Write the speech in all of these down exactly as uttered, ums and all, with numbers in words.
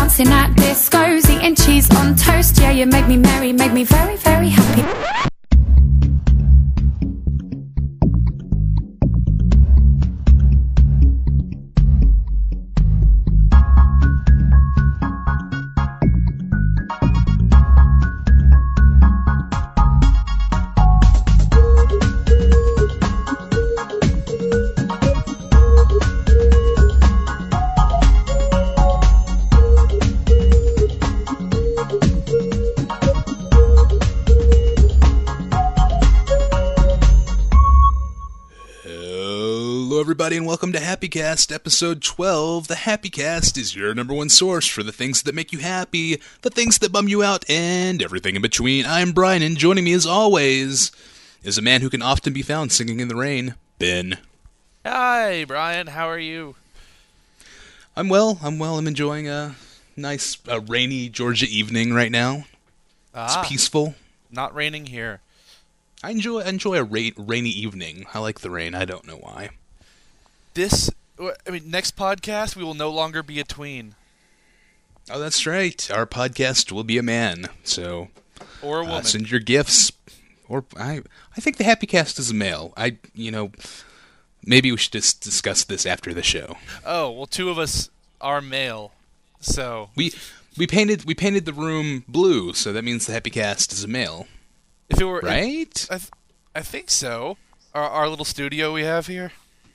dancing at discos, eating cheese on toast. Yeah, you make me merry, make me very, very happy. Everybody, and welcome to Happy Cast, episode twelve. The Happy Cast is your number one source for the things that make you happy, the things that bum you out, and everything in between. I'm Brian, and joining me as always is a man who can often be found singing in the rain, Ben. Hi, Brian. How are you? I'm well. I'm well. I'm enjoying a nice, uh, rainy Georgia evening right now. Ah, it's peaceful. Not raining here. I enjoy I enjoy a ra- rainy evening. I like the rain. I don't know why. This, I mean, next podcast, we will no longer be a tween. Oh, that's right. Our podcast will be a man, so... Or a woman. Uh, send your gifts. Or, I I think the Happy Cast is a male. I, you know, maybe we should just discuss this after the show. Oh, well, two of us are male, so... We we painted we painted the room blue, so that means the Happy Cast is a male. If it were... Right? I, th- I think so. Our, our little studio we have here.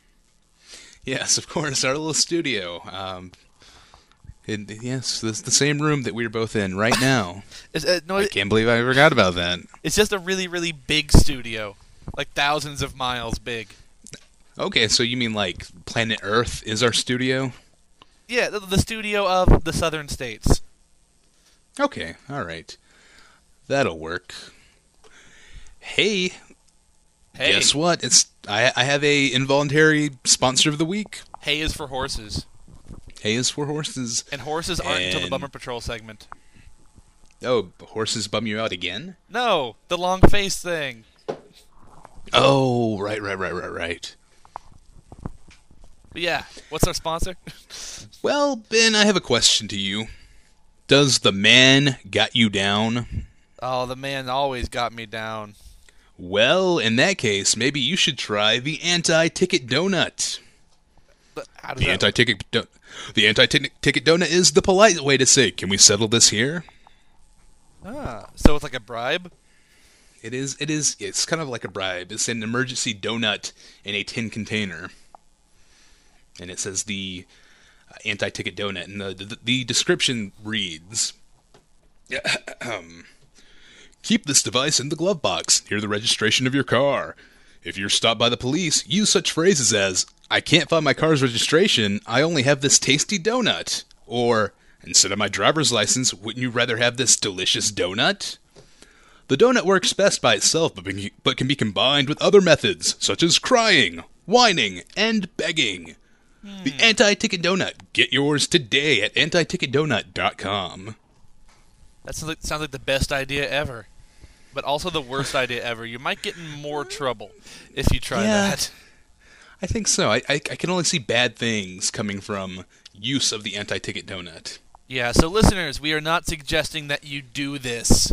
Yes, of course, our little studio. Um, it, yes, this is the same room that we're both in right now. It's, uh, no, I can't believe I forgot about that. It's just a really, really big studio. Like thousands of miles big. Okay, so you mean like Planet Earth is our studio? Yeah, the, the studio of the southern states. Okay, alright. That'll work. Hey, Hey. guess what? It's I, I have a involuntary sponsor of the week. Hay is for horses. Hay is for horses. And horses aren't and... until the Bummer Patrol segment. Oh, horses bum you out again? No, the long face thing. Oh, right, right, right, right, right. But yeah, what's our sponsor? Well, Ben, I have a question to you. Does the man got you down? Oh, the man always got me down. Well, in that case, maybe you should try the anti-ticket donut. But how does The that anti-ticket do- the anti-ticket donut is the polite way to say, "Can we settle this here?" Ah, so it's like a bribe? It is. It is. It's kind of like a bribe. It's an emergency donut in a tin container, and it says the uh, anti-ticket donut. And the the, the description reads, um, "Keep this device in the glove box near the registration of your car. If you're stopped by the police, use such phrases as, 'I can't find my car's registration. I only have this tasty donut,' or 'Instead of my driver's license, wouldn't you rather have this delicious donut?' The donut works best by itself, but, but can be combined with other methods, such as crying, whining, and begging. Hmm. The Anti-Ticket Donut. Get yours today at anti ticket donut dot com. That sounds like, sounds like the best idea ever. But also the worst idea ever. You might get in more trouble if you try yeah, that. I think so. I, I, I can only see bad things coming from use of the Anti-Ticket Donut. Yeah, so listeners, we are not suggesting that you do this.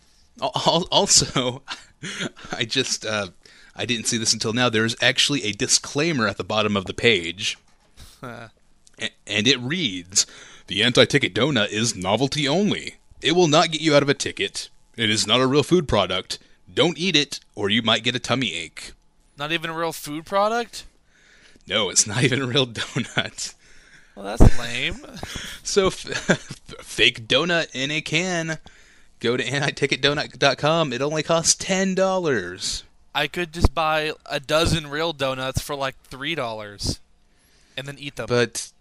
Also, I just, uh, I didn't see this until now. There's actually a disclaimer at the bottom of the page. Huh. And it reads, "The anti-ticket donut is novelty only. It will not get you out of a ticket. It is not a real food product. Don't eat it, or you might get a tummy ache." Not even a real food product? No, it's not even a real donut. Well, that's lame. So, f- fake donut in a can. Go to anti ticket donut dot com. It only costs ten dollars. I could just buy a dozen real donuts for like three dollars and then eat them. But,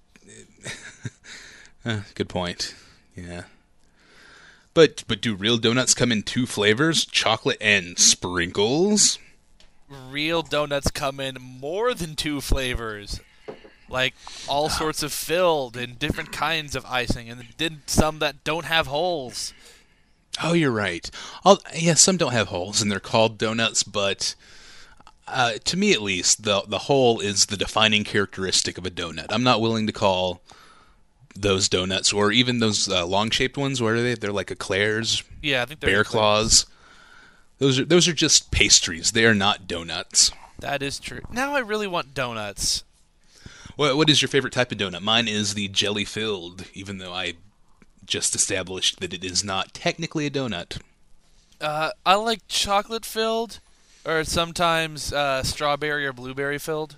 uh, good point. Yeah. But but do real donuts come in two flavors, chocolate and sprinkles? Real donuts come in more than two flavors. Like all sorts of filled and different kinds of icing, and then some that don't have holes. Oh, you're right. I'll, yeah, some don't have holes, and they're called donuts, but uh, to me at least, the the hole is the defining characteristic of a donut. I'm not willing to call those donuts, or even those uh, long-shaped ones. What are they? They're like eclairs, Yeah, I think they're bear eclairs. claws. Those are those are just pastries. They are not donuts. That is true. Now I really want donuts. What what is your favorite type of donut? Mine is the jelly-filled, even though I just established that it is not technically a donut. Uh, I like chocolate filled, or sometimes uh, strawberry or blueberry filled.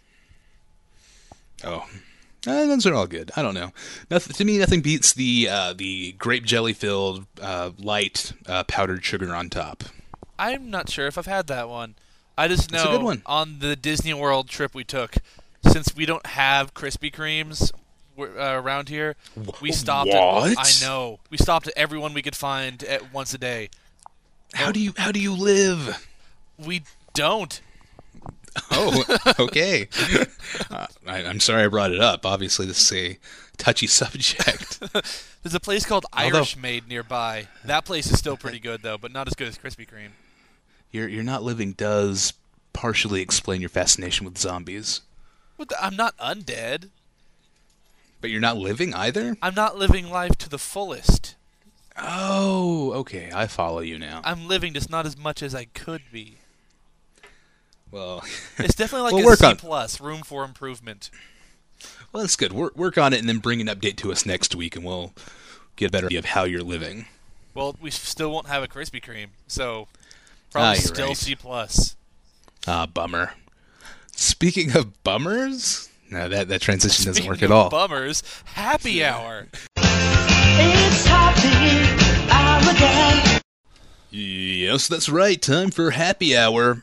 Oh, uh, those are all good. I don't know. Nothing, to me, nothing beats the uh, the grape jelly filled uh, light uh, powdered sugar on top. I'm not sure if I've had that one. I just That's a know good one. on the Disney World trip we took, since we don't have Krispy Kremes uh, around here, we stopped. What? At, I know. We stopped at every one we could find at once a day. How do you how do you live? We don't. Oh, okay. uh, I, I'm sorry I brought it up. Obviously, this is a touchy subject. There's a place called Although- Irish Maid nearby. That place is still pretty good though, but not as good as Krispy Kreme. Your your not living does partially explain your fascination with zombies, What the, I'm not undead. but you're not living either. I'm not living life to the fullest. Oh, okay. I follow you now. I'm living just not as much as I could be. Well, It's definitely like Well, a work C on- plus, room for improvement. well, that's good. Work work on it, and then bring an update to us next week, and we'll get a better idea of how you're living. Well, we still won't have a Krispy Kreme, so Ah, probably you're still right. C plus. Ah, bummer. Speaking of bummers, no, that that transition doesn't Speaking work at of all. Bummers, happy hour. It's happy hour day. Yes, that's right. Time for happy hour.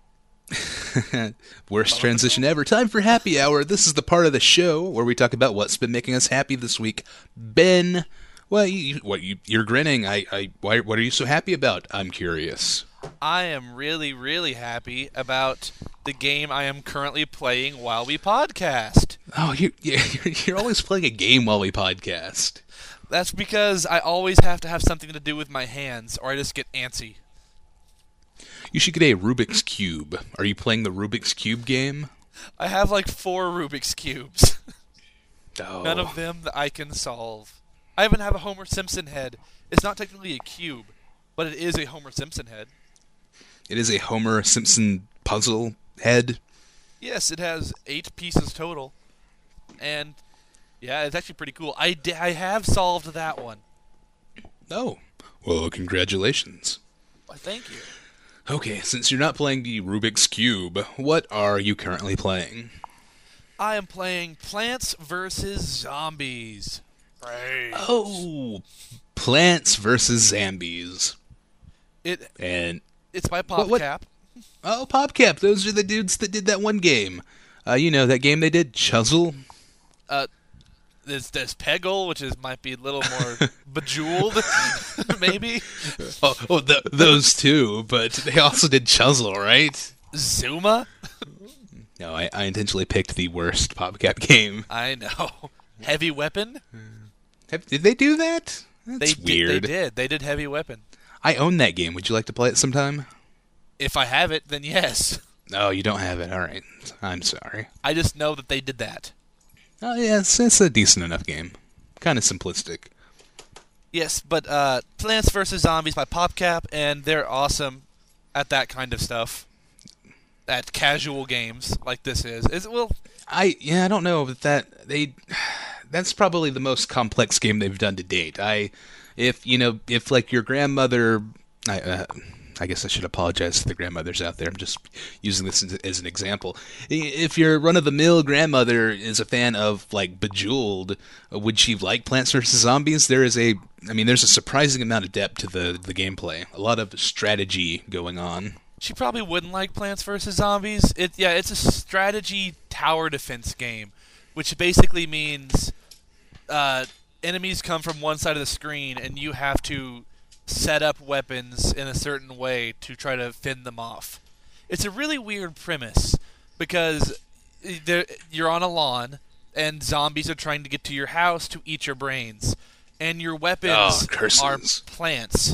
Worst transition ever. Time for happy hour. This is the part of the show where we talk about what's been making us happy this week. Ben, well, you, what you, you're grinning. I, I, why, what are you so happy about? I'm curious. I am really, really happy about the game I am currently playing while we podcast. Oh, you, you're, you're always playing a game while we podcast. That's because I always have to have something to do with my hands, or I just get antsy. You should get a Rubik's Cube. Are you playing the Rubik's Cube game? I have like four Rubik's Cubes. Oh. None of them that I can solve. I even have a Homer Simpson head. It's not technically a cube, but it is a Homer Simpson head. It is a Homer Simpson puzzle head. Yes, it has eight pieces total. And, yeah, it's actually pretty cool. I, d- I have solved that one. Oh. Well, congratulations. Why, thank you. Okay, since you're not playing the Rubik's Cube, what are you currently playing? I am playing Plants versus Zombies. Right. Oh, Plants versus Zombies. It And, It's by What- what- PopCap. oh, PopCap, those are the dudes that did that one game. Uh, you know, that game they did, Chuzzle? Uh, there's, there's Peggle, which is might be a little more bejeweled, maybe. Oh, oh th- those two, but they also did Chuzzle, right? Zuma? No, I, I intentionally picked the worst PopCap game. I know. Heavy Weapon? Have, did they do that? That's They weird. Did, they did. They did Heavy Weapon. I own that game. Would you like to play it sometime? If I have it, then yes. No, you don't have it. All right. I'm sorry. I just know that they did that. Oh, yeah, it's, it's a decent enough game. Kind of simplistic. Yes, but uh, Plants vs. Zombies by PopCap, and they're awesome at that kind of stuff. At casual games like this is. Is well, I yeah, I don't know but that they that's probably the most complex game they've done to date. I if you know if like your grandmother I uh, I guess I should apologize to the grandmothers out there. I'm just using this as, as an example. If your run-of-the-mill grandmother is a fan of like Bejeweled, would she like Plants vs Zombies? There is a I mean there's a surprising amount of depth to the the gameplay. A lot of strategy going on. she probably wouldn't like Plants vs. Zombies. It yeah, it's a strategy tower defense game, which basically means uh, enemies come from one side of the screen, and you have to set up weapons in a certain way to try to fend them off. It's a really weird premise because there, you're on a lawn, and zombies are trying to get to your house to eat your brains, and your Oh, weapons curses. are plants.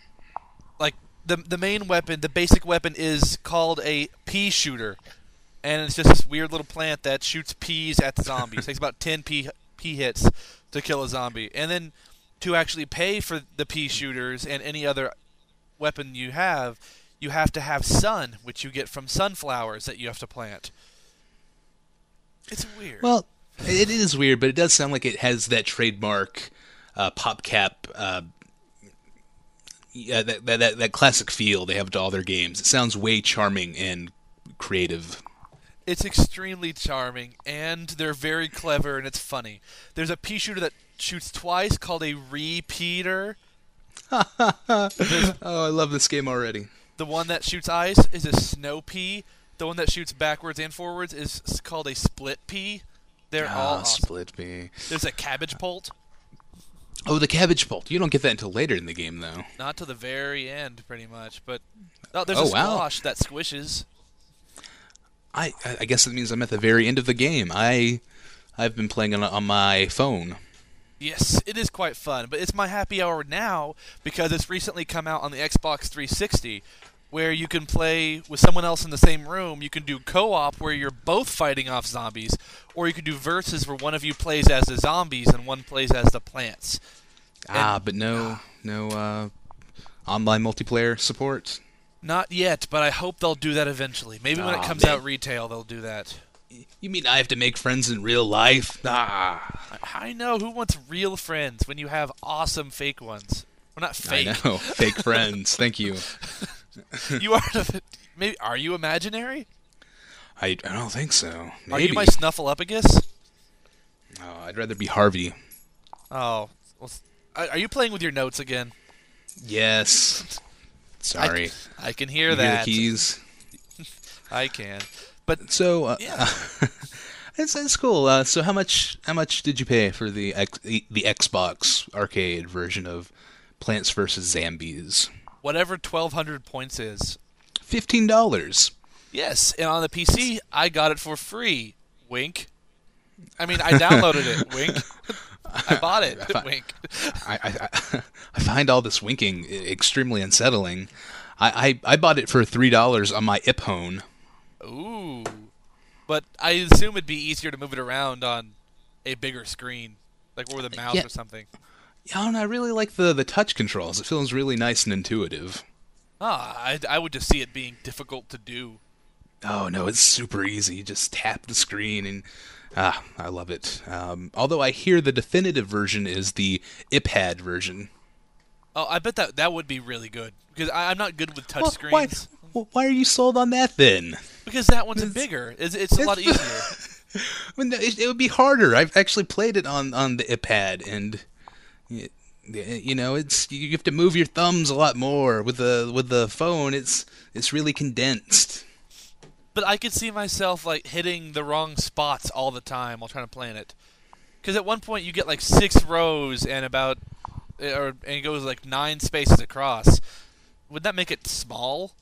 Like the the main weapon, the basic weapon is called a pea shooter, and it's just this weird little plant that shoots peas at the zombies. It takes about ten pea pea hits to kill a zombie. And then to actually pay for the pea shooters and any other weapon you have, you have to have sun, which you get from sunflowers that you have to plant. It's weird. Well, it is weird, but it does sound like it has that trademark uh, PopCap, uh, yeah, that, that that classic feel they have to all their games. It sounds way charming and creative. It's extremely charming, and they're very clever, and it's funny. There's a pea shooter that shoots twice called a repeater. Oh, I love this game already. The one that shoots ice is a snow pea. The one that shoots backwards and forwards is called a split pea. They're Ah, all awesome. split pea. There's a cabbage pult. Oh, the cabbage bolt. You don't get that until later in the game, though. Not to the very end, pretty much. But oh, there's Oh, a wow. squash that squishes. I I guess that means I'm at the very end of the game. I I've been playing on, on my phone. Yes, it is quite fun, but it's my happy hour now because it's recently come out on the Xbox three sixty, where you can play with someone else in the same room. You can do co-op where you're both fighting off zombies, or you can do versus where one of you plays as the zombies and one plays as the plants. Ah, but no no uh, online multiplayer support. Not yet, but I hope they'll do that eventually. Maybe when it Aw, comes man. out retail, they'll do that. You mean I have to make friends in real life? Ah, I I know, who wants real friends when you have awesome fake ones? Well, not fake. I know. Fake friends. Thank you. You are the, maybe are you imaginary? I, I don't think so. Maybe. Are you my Snuffleupagus? Oh, I'd rather be Harvey. Oh, well, s- are are you playing with your notes again? Yes. Sorry. I, I can hear You that. the keys. I can. But So uh, Yeah. it's, it's cool. Uh, so how much how much did you pay for the X, the Xbox arcade version of Plants vs Zombies? whatever twelve hundred points is. Fifteen dollars. Yes, and on the P C, I got it for free. Wink. I mean, I downloaded it. Wink. I bought it. Wink. I, I I find all this winking extremely unsettling. I, I, I bought it for three dollars on my iPhone. Ooh. But I assume it'd be easier to move it around on a bigger screen, like with a mouse Yeah. or something. Yeah, and I really like the the touch controls. It feels really nice and intuitive. Ah, I, I would just see it being difficult to do. Oh no, it's super easy. You just tap the screen and ah, I love it. Um, although I hear the definitive version is the iPad version. Oh, I bet that that would be really good because I, I'm not good with touch Well, screens. Why, well, why are you sold on that then? Because that one's bigger. It's, it's a lot easier. I mean, it, it would be harder. I've actually played it on, on the iPad, and it, you know, it's you have to move your thumbs a lot more with the with the phone. It's it's really condensed. But I could see myself like hitting the wrong spots all the time while trying to plan it. Because at one point you get like six rows and about, or and it goes like nine spaces across. Would that make it small?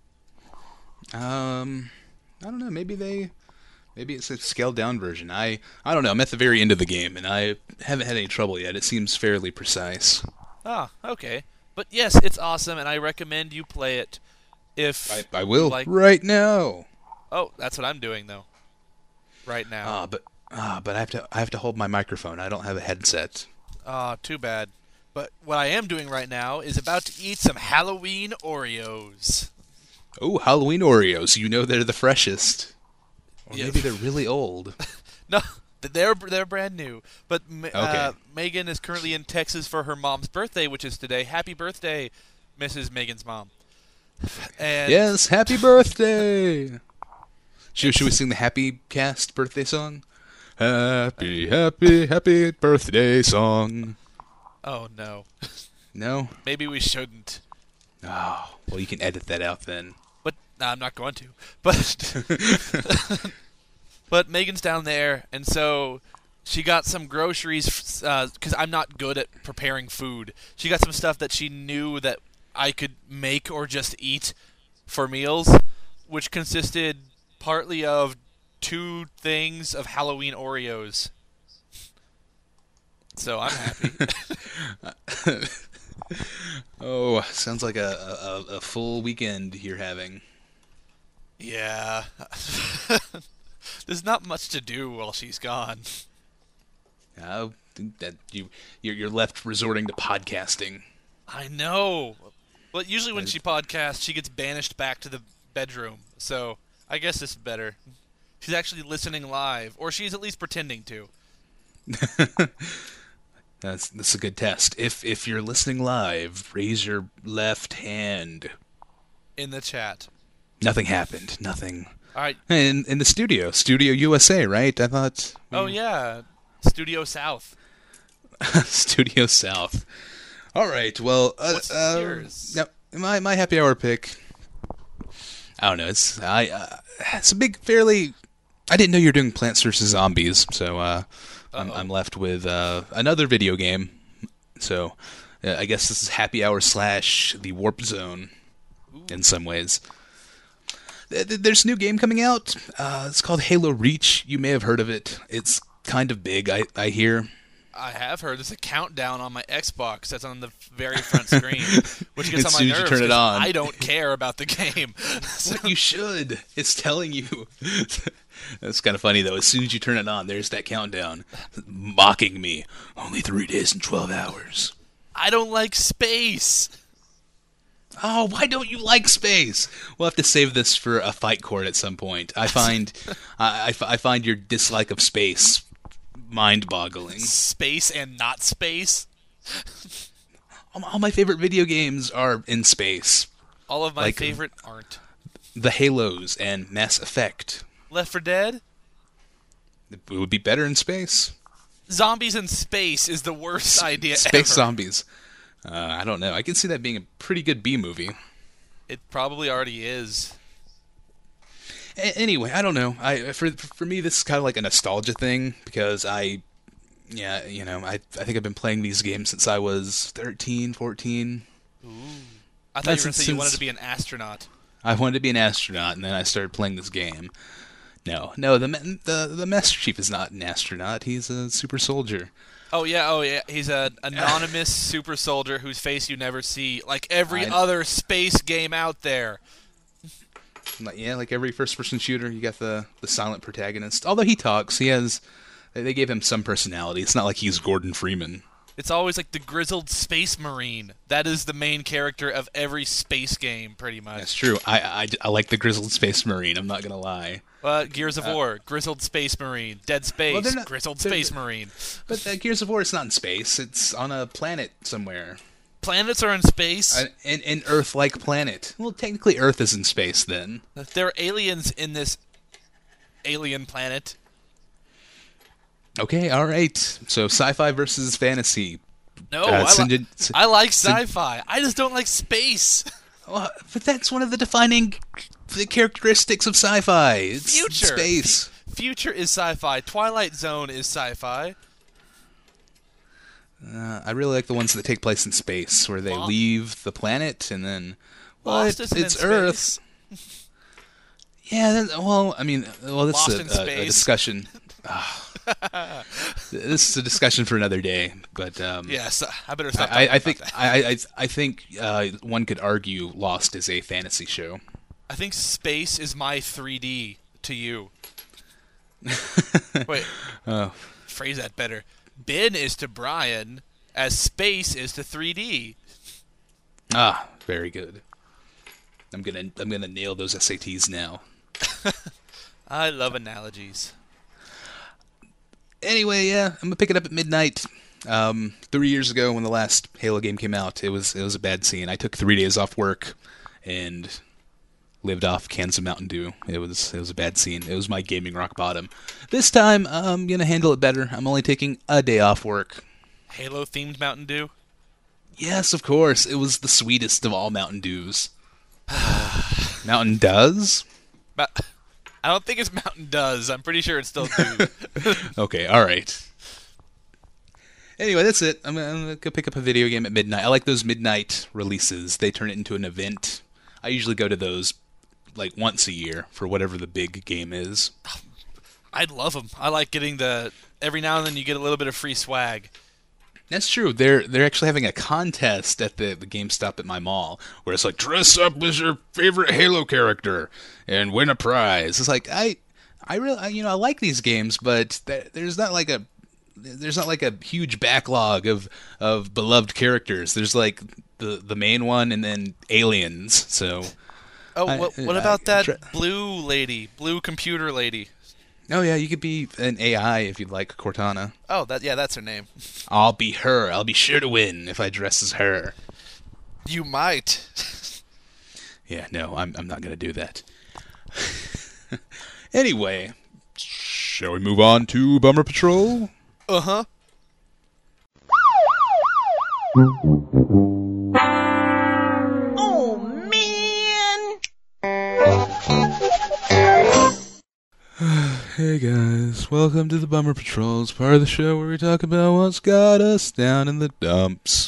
Um, I don't know. Maybe they, maybe it's a scaled down version. I I don't know. I'm at the very end of the game, and I haven't had any trouble yet. It seems fairly precise. Ah, okay. But yes, it's awesome, and I recommend you play it. If I I will like, right now. oh, that's what I'm doing though. Right now. Ah, but ah, but I have to I have to hold my microphone. I don't have a headset. Ah, too bad. But what I am doing right now is about to eat some Halloween Oreos. Oh, Halloween Oreos. You know they're the freshest. Or Yeah. maybe they're really old. No, they're they're brand new. But Ma- uh, Okay. Megan is currently in Texas for her mom's birthday, which is today. Happy birthday, Missus Megan's mom. And Yes, happy birthday! Should, should we sing the Happy Cast birthday song? Happy, happy, happy birthday song. oh no, No? maybe we shouldn't. Oh, well, you can edit that out then. But no, I'm not going to. But but Megan's down there, and so she got some groceries because I'm not good at preparing food. She got some stuff that she knew that I could make or just eat for meals, which consisted partly of two things of Halloween Oreos. So I'm happy. Oh, sounds like a, a, a full weekend you're having. Yeah. There's not much to do while she's gone. Uh, that you you're you're left resorting to podcasting. I know. Well, usually when she podcasts, she gets banished back to the bedroom. So I guess this is better. She's actually listening live, or she's at least pretending to. That's that's a good test. If if you're listening live, raise your left hand. In the chat. Nothing happened. Nothing. All right. In in the studio, Studio U S A, right? I thought. we- Oh yeah, Studio South. Studio South. All right. Well, uh, What's uh, yours? now, my my happy hour pick. I don't know. It's I. Uh, it's a big, fairly. I didn't know you were doing Plants versus Zombies, so uh, I'm I'm left with uh, another video game. So uh, I guess this is happy hour slash the Warp Zone, in some ways. Th- th- There's a new game coming out. Uh, it's called Halo Reach. You may have heard of it. It's kind of big, I I hear. I have heard there's a countdown on my Xbox that's on the very front screen, which gets As on soon my as you nerves. turn it 'cause on. I don't care about the game. So- But you should. It's telling you. That's kind of funny, though. As soon as you turn it on, there's that countdown. Mocking me. Only three days and twelve hours. I don't like space. Oh, why don't you like space? We'll have to save this for a fight court at some point. I find, I, I f- I find your dislike of space mind-boggling. Space and not space. All all my favorite video games are in space. All of my Like- favorite aren't. The Halos and Mass Effect. Left four Dead? It would be better in space. Zombies in space is the worst idea Space ever. zombies. Uh, I don't know. I can see that being a pretty good B movie. It probably already is. A- anyway, I don't know. I for for me this is kind of like a nostalgia thing because I, yeah, you know, I I think I've been playing these games since I was thirteen, fourteen. I thought That's you were going to say you since- wanted to be an astronaut. I wanted to be an astronaut, and then I started playing this game. No, no, the ma- the the Master Chief is not an astronaut. He's a super soldier. Oh yeah, oh yeah. He's an anonymous super soldier whose face you never see, like every I- other space game out there. Like, yeah, like every first-person shooter, you got the the silent protagonist. Although he talks, he has. They they gave him some personality. It's not like he's Gordon Freeman. It's always like the grizzled space marine. That is the main character of every space game, pretty much. That's true. I, I, I like the grizzled space marine. I'm not gonna lie. Uh, Gears of War, grizzled space marine. Dead Space, Well, they're not- grizzled they're- space marine. But uh, Gears of War is not in space. It's on a planet somewhere. Planets are in space. An, an, an Earth-like planet. Well, technically Earth is in space then. There are aliens in this alien planet. Okay, all right. So sci-fi versus fantasy. No, Uh, I, li- Sinjin- S- I like Sin- sci-fi. I just don't like space. Well, but that's one of the defining the characteristics of sci-fi. It's Future. space. Future is sci-fi. Twilight Zone is sci-fi. Uh, I really like the ones that take place in space, where they Lo- leave the planet and then. Well, Lost it's, isn't in it's space. Earth. Yeah, that, well, I mean, well, this Lost is in a, a, a space. discussion. Ah. This is a discussion for another day, but um, Yes, I better stop. I, I talking think about that. I, I, I think uh, one could argue Lost is a fantasy show. I think space is my three D to you. Wait, Oh, phrase that better. Ben is to Brian as space is to three D. ah, very good. I'm gonna I'm gonna nail those S A Ts now. I love analogies. Anyway, yeah, I'm gonna pick it up at midnight. Um, three years ago, when the last Halo game came out, it was it was a bad scene. I took three days off work and lived off cans of Mountain Dew. It was it was a bad scene. It was my gaming rock bottom. This time, I'm gonna handle it better. I'm only taking a day off work. Halo themed Mountain Dew. Yes, of course. It was the sweetest of all Mountain Dews. Mountain does? Ma- I don't think it's Mountain Does. I'm pretty sure it's still Dew. Okay, alright. Anyway, that's it. I'm, I'm going to go pick up a video game at midnight. I like those midnight releases. They turn it into an event. I usually go to those like once a year for whatever the big game is. I love them. I like getting the... Every now and then you get a little bit of free swag. That's true. They're they're actually having a contest at the, the GameStop at my mall where it's like dress up as your favorite Halo character and win a prize. It's like I I really I, you know I like these games, but th- there's not like a there's not like a huge backlog of of beloved characters. There's like the the main one and then aliens. So Oh, I- what, what I- about that try- blue lady, blue computer lady? oh yeah, you could be an A I if you'd like, Cortana. Oh, that yeah, that's her name. I'll be her. I'll be sure to win if I dress as her. You might. Yeah, no, I'm I'm not gonna do that. Anyway, shall we move on to Bummer Patrol? Uh huh. Oh man! Hey guys, welcome to the Bummer Patrols, part of the show where we talk about what's got us down in the dumps.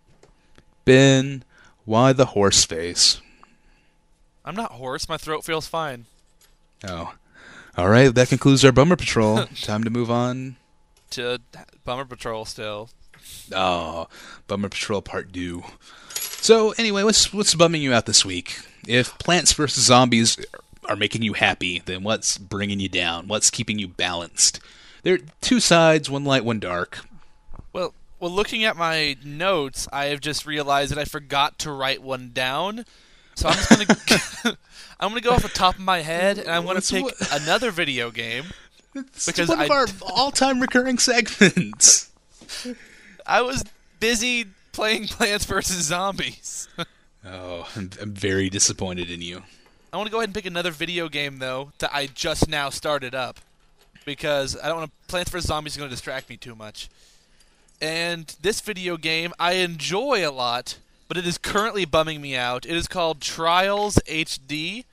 Ben, why the horse face? I'm not hoarse. My throat feels fine. Oh. Alright, that concludes our Bummer Patrol. Time to move on. To Bummer Patrol still. Oh, Bummer Patrol Part two. So, anyway, what's what's bumming you out this week? If Plants versus. Zombies are making you happy, then what's bringing you down? What's keeping you balanced? There are two sides, one light, one dark. Well, well, looking at my notes, I have just realized that I forgot to write one down. So I'm just gonna I'm gonna go off the top of my head, and I'm gonna What's pick what- another video game. It's Because one of I- our all-time recurring segments. I was busy playing Plants versus. Zombies. Oh, I'm, I'm very disappointed in you. I want to go ahead and pick another video game though that I just now started up because I don't want to. Plants versus. Zombies is going to distract me too much. And this video game I enjoy a lot, but it is currently bumming me out. It is called Trials H D.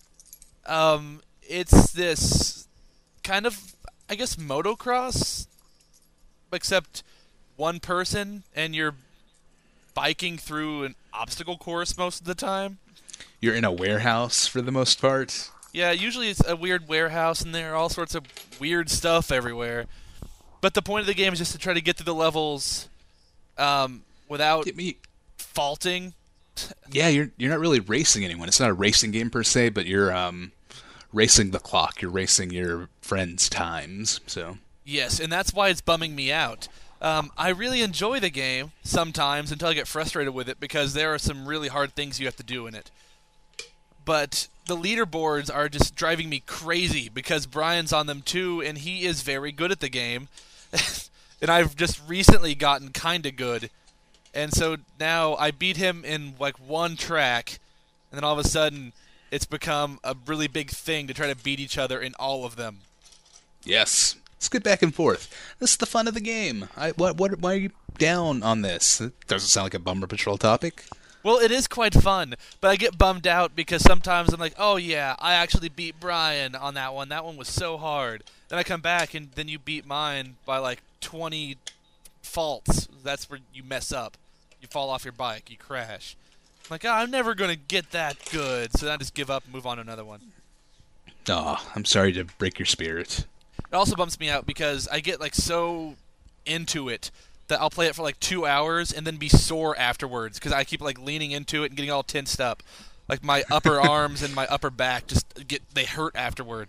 Um, it's this kind of, I guess, motocross, except one person, and you're biking through an obstacle course most of the time. You're in a warehouse for the most part. Yeah, usually it's a weird warehouse, and there are all sorts of weird stuff everywhere. But the point of the game is just to try to get through the levels um, without Get me. faulting. Yeah, you're you're not really racing anyone. It's not a racing game per se, but you're um racing the clock. You're racing your friends' times. So Yes, and that's why it's bumming me out. Um, I really enjoy the game sometimes until I get frustrated with it because there are some really hard things you have to do in it. But the leaderboards are just driving me crazy because Brian's on them too, and he is very good at the game. And I've just recently gotten kind of good. And so now I beat him in like one track, and then all of a sudden it's become a really big thing to try to beat each other in all of them. yes, it's good back and forth. This is the fun of the game. I what what why are you down on this? It doesn't sound like a Bummer Patrol topic. Well, it is quite fun, but I get bummed out because sometimes I'm like, oh yeah, I actually beat Brian on that one. That one was so hard. Then I come back and then you beat mine by like twenty faults. That's where you mess up. You fall off your bike, you crash. I'm like, oh, I'm never going to get that good. So then I just give up and move on to another one. Oh, I'm sorry to break your spirit. It also bumps me out because I get like so into it that I'll play it for like two hours and then be sore afterwards because I keep like leaning into it and getting all tensed up. Like my upper arms and my upper back just get they hurt afterward.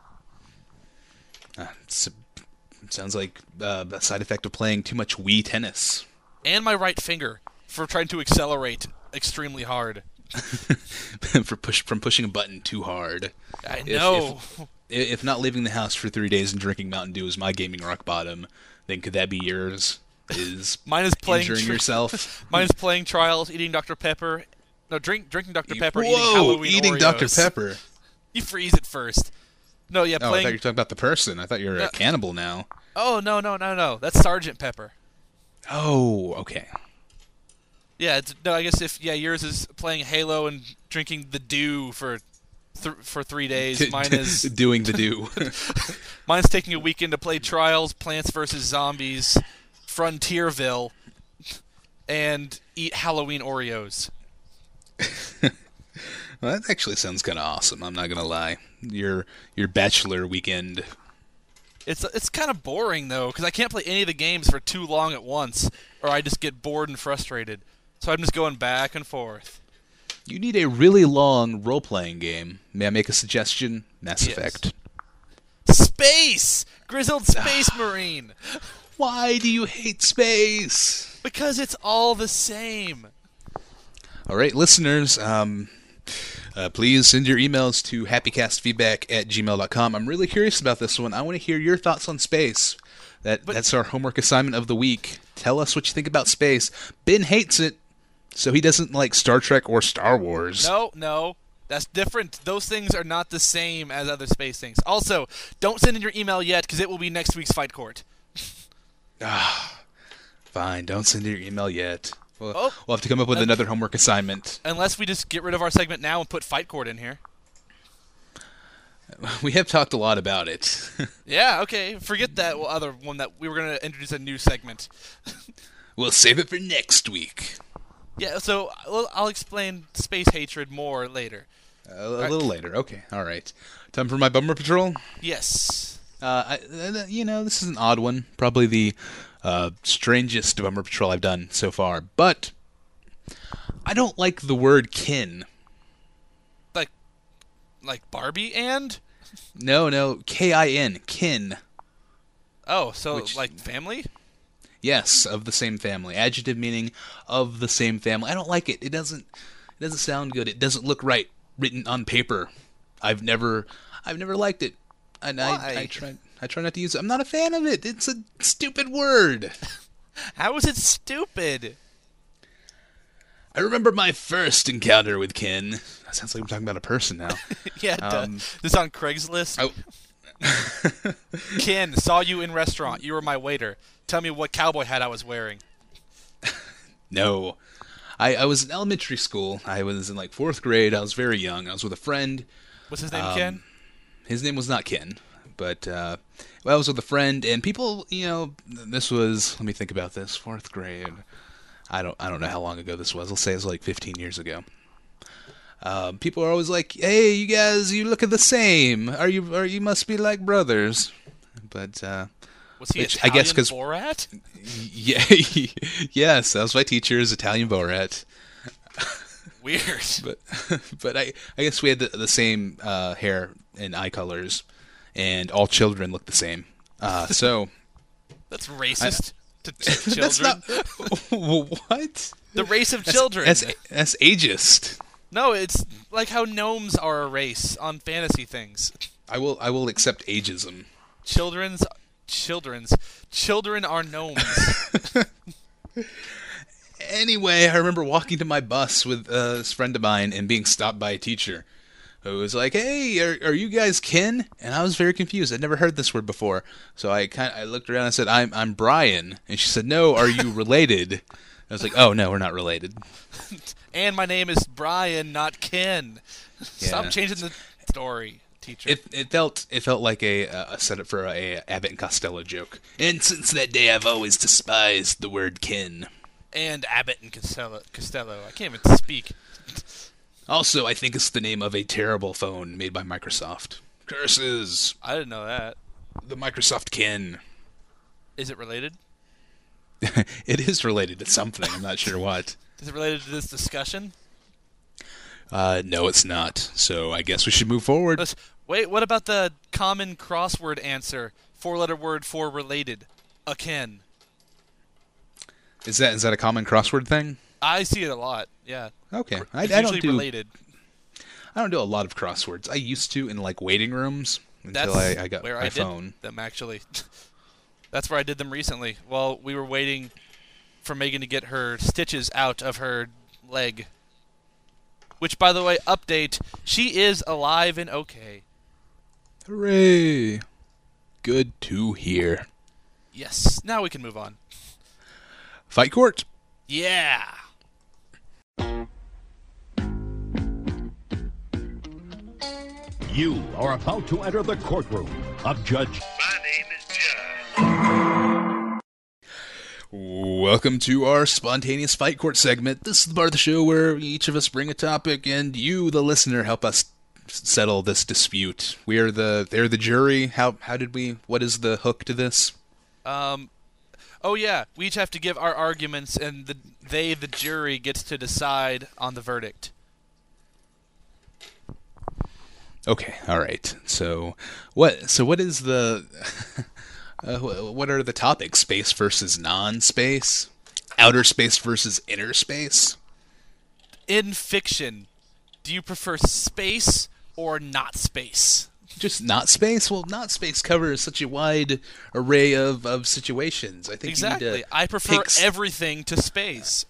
Uh, it's, it sounds like uh, a side effect of playing too much Wii tennis. And my right finger for trying to accelerate extremely hard. for push from pushing a button too hard. I If- know. If, if not leaving the house for three days and drinking Mountain Dew is my gaming rock bottom, then could that be yours? Is Mine is playing injuring tri- yourself? Mine is playing Trials, eating Doctor Pepper. No, drink drinking Doctor Pepper, Whoa, eating Halloween eating Oreos. Doctor Pepper. You freeze it first. No, yeah, Oh, I playing. thought you were talking about the person. I thought you were No. a cannibal now. Oh no, no, no, no. That's Sergeant Pepper. Oh, okay. Yeah, it's, no, I guess if yeah, yours is playing Halo and drinking the dew for th- for three days. Mine is doing the do. mine's taking a weekend to play Trials, Plants versus. Zombies, Frontierville, and eat Halloween Oreos. Well, that actually sounds kind of awesome. I'm not gonna lie. Your your bachelor weekend. It's it's kind of boring though because I can't play any of the games for too long at once, or I just get bored and frustrated. So I'm just going back and forth. You need a really long role-playing game. May I make a suggestion? Mass Yes. Effect. Space! Grizzled Space Marine! Why do you hate space? Because it's all the same. All right, listeners, um, uh, please send your emails to happycastfeedback at gmail dot com. I'm really curious about this one. I want to hear your thoughts on space. That But- That's our homework assignment of the week. Tell us what you think about space. Ben hates it, so he doesn't like Star Trek or Star Wars. No, no. That's different. Those things are not the same as other space things. Also, don't send in your email yet because it will be next week's Fight Court. Fine, don't send your email yet. We'll, Oh. we'll have to come up with Uh, another homework assignment. Unless we just get rid of our segment now and put Fight Court in here. We have talked a lot about it. Yeah, okay. Forget that other one that we were going to introduce a new segment. We'll save it for next week. Yeah, so I'll, I'll explain space hatred more later. A, a little later. Okay, all right. Time for my bummer patrol. Yes. Uh, I, uh, you know, this is an odd one. Probably the uh, strangest bummer patrol I've done so far. But I don't like the word kin. Like, like Barbie and? No, no, K I N, kin. Oh, so Which- like family? Yes, of the same family. Adjective meaning of the same family. I don't like it. It doesn't. It doesn't sound good. It doesn't look right written on paper. I've never. I've never liked it. And Why? I, I try. I try not to use it. I'm not a fan of it. It's a stupid word. How is it stupid? I remember my first encounter with kin. That sounds like I'm talking about a person now. Yeah, it Um, does. This on Craigslist. I, Ken, saw you in restaurant. You were my waiter. Tell me what cowboy hat I was wearing. no. I, I was in elementary school. I was in like fourth grade. I was very young. I was with a friend. What's his name, Um, Ken? His name was not Ken, but uh, well, I was with a friend, and people, you know, this was. Let me think about this. Fourth grade. I don't. I don't know how long ago this was. Let's say it was like fifteen years ago. Um, people are always like, "Hey, you guys, you look the same. Are you? Are you must be like brothers?" But uh, Was he which I Italian guess 'cause- Borat? yeah, yes, that was my teacher's Italian Borat. Weird. But but I I guess we had the, the same uh, hair and eye colors, and all children look the same. Uh, so That's racist to ch- children. that's not what. The race of That's- children. That's, that's ageist. No, it's like how gnomes are a race on fantasy things. I will I will accept ageism. Children's, children's, children are gnomes. Anyway, I remember walking to my bus with uh, this friend of mine and being stopped by a teacher who was like, "Hey, are, are you guys kin?" And I was very confused. I'd never heard this word before. So I kind I looked around and said, "I'm I'm Brian." And she said, "No, are you related?" I was like, "Oh, no, we're not related." And my name is Brian, not Ken. Stop Yeah. changing the story, teacher. It it felt it felt like a, a setup for a, a Abbott and Costello joke. And since that day, I've always despised the word kin. and Abbott and Costello. Costello. I can't even speak. Also, I think it's the name of a terrible phone made by Microsoft. Curses! I didn't know that. The Microsoft kin. Is it related? It is related to something. I'm not sure what. Is it related to this discussion? Uh, no, it's not. So I guess we should move forward. Let's, wait, what about the common crossword answer? Four-letter word for related. Akin. Is that is that a common crossword thing? I see it a lot. Yeah. Okay, I, It's I don't usually do related. I don't do a lot of crosswords. I used to in like waiting rooms until That's I, I got where my I phone. did them, actually. That's where I did them recently. While we were waiting for Megan to get her stitches out of her leg. Which, by the way, update, she is alive and okay. Hooray! Good to hear. Yes. Now we can move on. Fight court. Yeah. You are about to enter the courtroom of Judge. My name is Judge. Welcome to our spontaneous fight court segment. This is the part of the show where each of us bring a topic, and you, the listener, help us settle this dispute. We are the they're the jury. How how did we? What is the hook to this? Um. Oh yeah, we each have to give our arguments, and the they, the jury, gets to decide on the verdict. Okay, all right. So what? So what is the? Uh, wh- what are the topics? Space versus non-space? Outer space versus inner space? In fiction, do you prefer space or not space? Just not space? Well, not space covers such a wide array of, of situations. I think Exactly. You need to I prefer pick s- everything to space.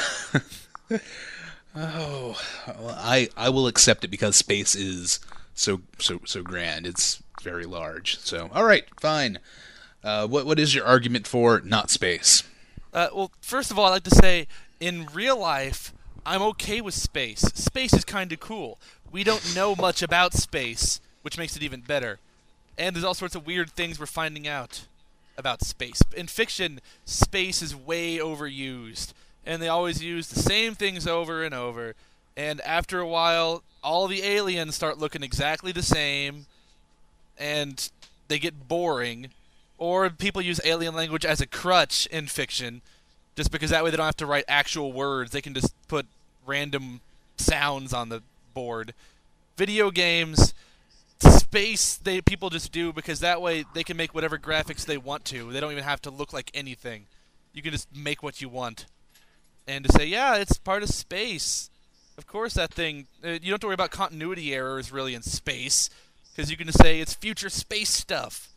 Oh, well, I I will accept it because space is so so so grand. It's very large. So, all right, fine. Uh, what what is your argument for not space? Uh, well, first of all, I'd like to say, in real life, I'm okay with space. Space is kind of cool. We don't know much about space, which makes it even better. And there's all sorts of weird things we're finding out about space. In fiction, space is way overused, and they always use the same things over and over. And after a while, all the aliens start looking exactly the same, and they get boring. Or people use alien language as a crutch in fiction, just because that way they don't have to write actual words. They can just put random sounds on the board. Video games, space, they people just do because that way they can make whatever graphics they want to. They don't even have to look like anything. You can just make what you want. And to say, yeah, it's part of space. Of course that thing, uh, you don't have to worry about continuity errors really in space, because you can just say it's future space stuff.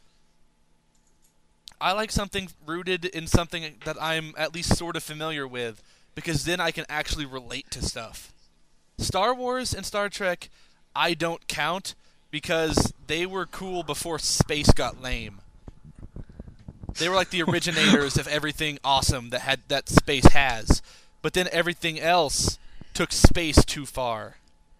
I like something rooted in something that I'm at least sort of familiar with, because then I can actually relate to stuff. Star Wars and Star Trek, I don't count, because they were cool before space got lame. They were like the originators of everything awesome that had that space has, but then everything else took space too far.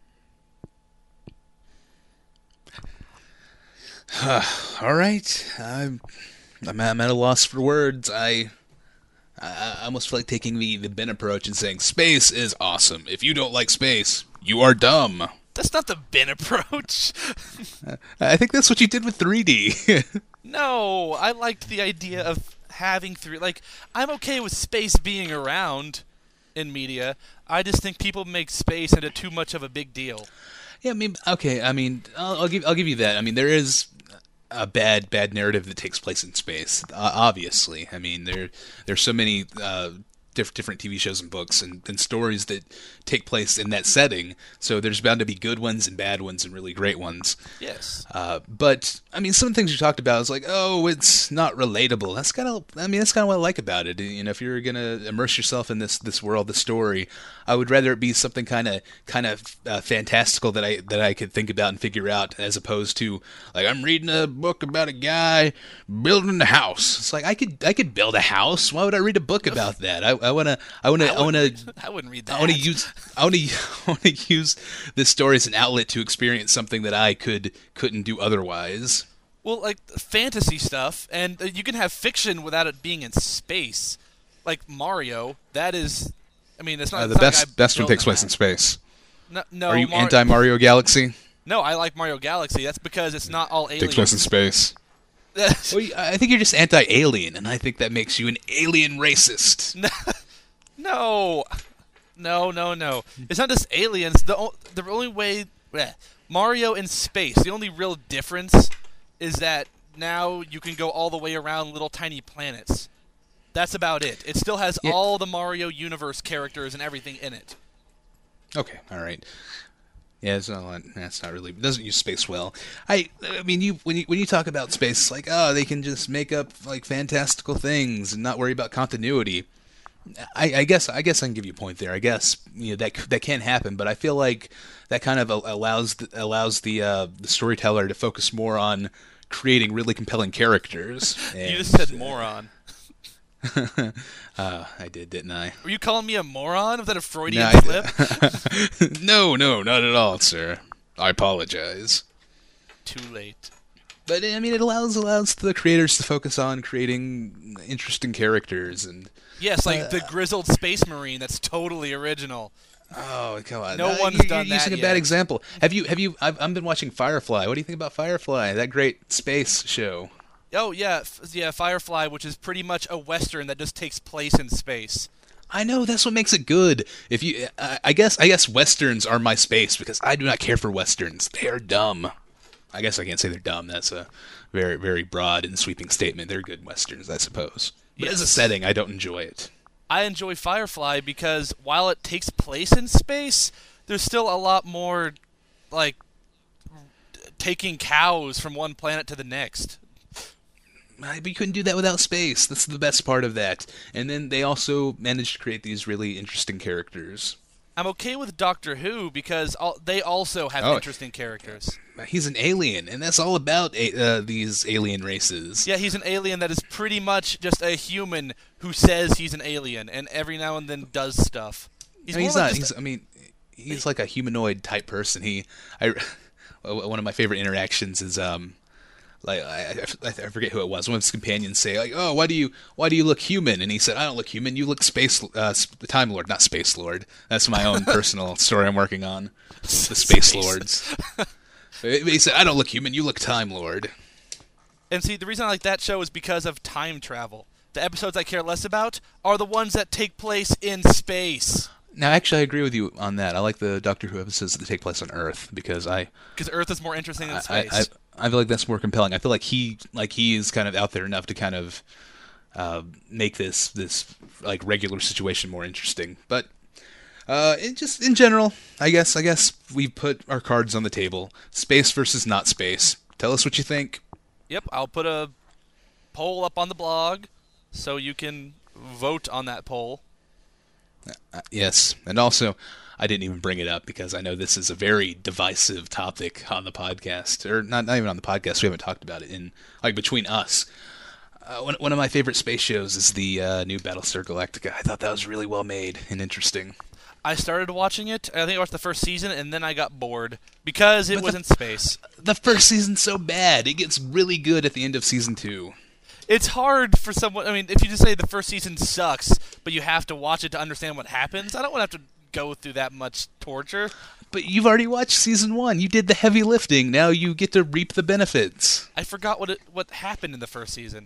All right, I'm I'm at, I'm at a loss for words. I I, I almost feel like taking the the Ben approach and saying space is awesome. If you don't like space, you are dumb. That's not the Ben approach. I think that's what you did with three D. No, I liked the idea of having three. Like, I'm okay with space being around in media. I just think people make space into too much of a big deal. Yeah, I mean, okay. I mean, I'll, I'll give I'll give you that. I mean, there is a bad bad narrative that takes place in space. Uh, obviously, I mean, there there's so many uh, diff- different T V shows and books and, and stories that take place in that setting. So there's bound to be good ones and bad ones and really great ones. Yes. Uh, but I mean, some of the things you talked about is like, oh, it's not relatable. That's kind of, I mean, that's kind of what I like about it. You know, if you're gonna immerse yourself in this this world, the story, I would rather it be something kind of kind of uh, fantastical that I that I could think about and figure out, as opposed to like I'm reading a book about a guy building a house. It's like I could I could build a house. Why would I read a book about that? I I wanna I wanna I, wanna I wouldn't read that. I want to use I want to I want to use this story as an outlet to experience something that I could couldn't do otherwise. Well, like fantasy stuff, and uh, you can have fiction without it being in space. Like Mario, that is, I mean, it's not Uh, the it's not best like I best one built takes a place in house. space. No, no Are you Mar- anti Mario Galaxy? No, I like Mario Galaxy. That's because it's not all aliens. Takes place in space. Well, you- I think you're just anti-alien, and I think that makes you an alien racist. No, no, no, no. It's not just aliens. The o- the only way bleh, Mario in space. The only real difference is that now you can go all the way around little tiny planets. That's about it. It still has Yeah. all the Mario universe characters and everything in it. Okay, all right. Yeah, it's not. That's not really. It doesn't use space well. I. I mean, you when you when you talk about space, it's like, oh, they can just make up like fantastical things and not worry about continuity. I, I guess I guess I can give you a point there. I guess you know that that can happen, but I feel like that kind of allows the, allows the uh, the storyteller to focus more on creating really compelling characters. You And, just said moron. uh, I did, didn't I? Were you calling me a moron? Was that a Freudian No, I- slip? no, no, not at all, sir. I apologize. Too late. But I mean, it allows allows the creators to focus on creating interesting characters and. Yes, like Uh, the grizzled space marine. That's totally original. Oh, come on! No Uh, one's you're, done you're using that a bad yet. example. Have you? Have you? I've, I've been watching Firefly. What do you think about Firefly? That great space show. Oh yeah, f- yeah, Firefly, which is pretty much a western that just takes place in space. I know that's what makes it good. If you, I, I guess, I guess westerns are my space because I do not care for westerns. They are dumb. I guess I can't say they're dumb. That's a very very broad and sweeping statement. They're good westerns, I suppose. But as a Yes. setting, I don't enjoy it. I enjoy Firefly because while it takes place in space, there's still a lot more, like, taking cows from one planet to the next. But you couldn't do that without space. That's the best part of that. And then they also managed to create these really interesting characters. I'm okay with Doctor Who because all, they also have Oh. interesting characters. He's an alien, and that's all about a, uh, these alien races. Yeah, he's an alien that is pretty much just a human who says he's an alien and every now and then does stuff. He's, I mean, more he's like not. just He's, I mean, he's like a humanoid type person. He, I, one of my favorite interactions is um, like I, I, I forget who it was. One of his companions say like, "Oh, why do you why do you look human?" And he said, "I don't look human. You look space uh, the Time Lord, not Space Lord." That's my own personal story I'm working on. The Space, Space. Lords. He said, "I don't look human. You look Time Lord." And see, the reason I like that show is because of time travel. The episodes I care less about are the ones that take place in space. Now, actually, I agree with you on that. I like the Doctor Who episodes that take place on Earth because I, Because Earth is more interesting than I, space. I, I feel like that's more compelling. I feel like he, like he is kind of out there enough to kind of uh, make this this like regular situation more interesting. But uh, it just in general, I guess, I guess we put our cards on the table: space versus not space. Tell us what you think. Yep, I'll put a poll up on the blog so you can vote on that poll. Uh, yes, and also, I didn't even bring it up because I know this is a very divisive topic on the podcast, or not, not even on the podcast. We haven't talked about it in like between us. Uh, one one of my favorite space shows is the uh, new Battlestar Galactica. I thought that was really well made and interesting. I started watching it, I think I watched the first season, and then I got bored because it But was the- in space. The first season's so bad; it gets really good at the end of season two. It's hard for someone, I mean, if you just say the first season sucks, but you have to watch it to understand what happens, I don't want to have to go through that much torture. But you've already watched season one. You did the heavy lifting. Now you get to reap the benefits. I forgot what it, what happened in the first season.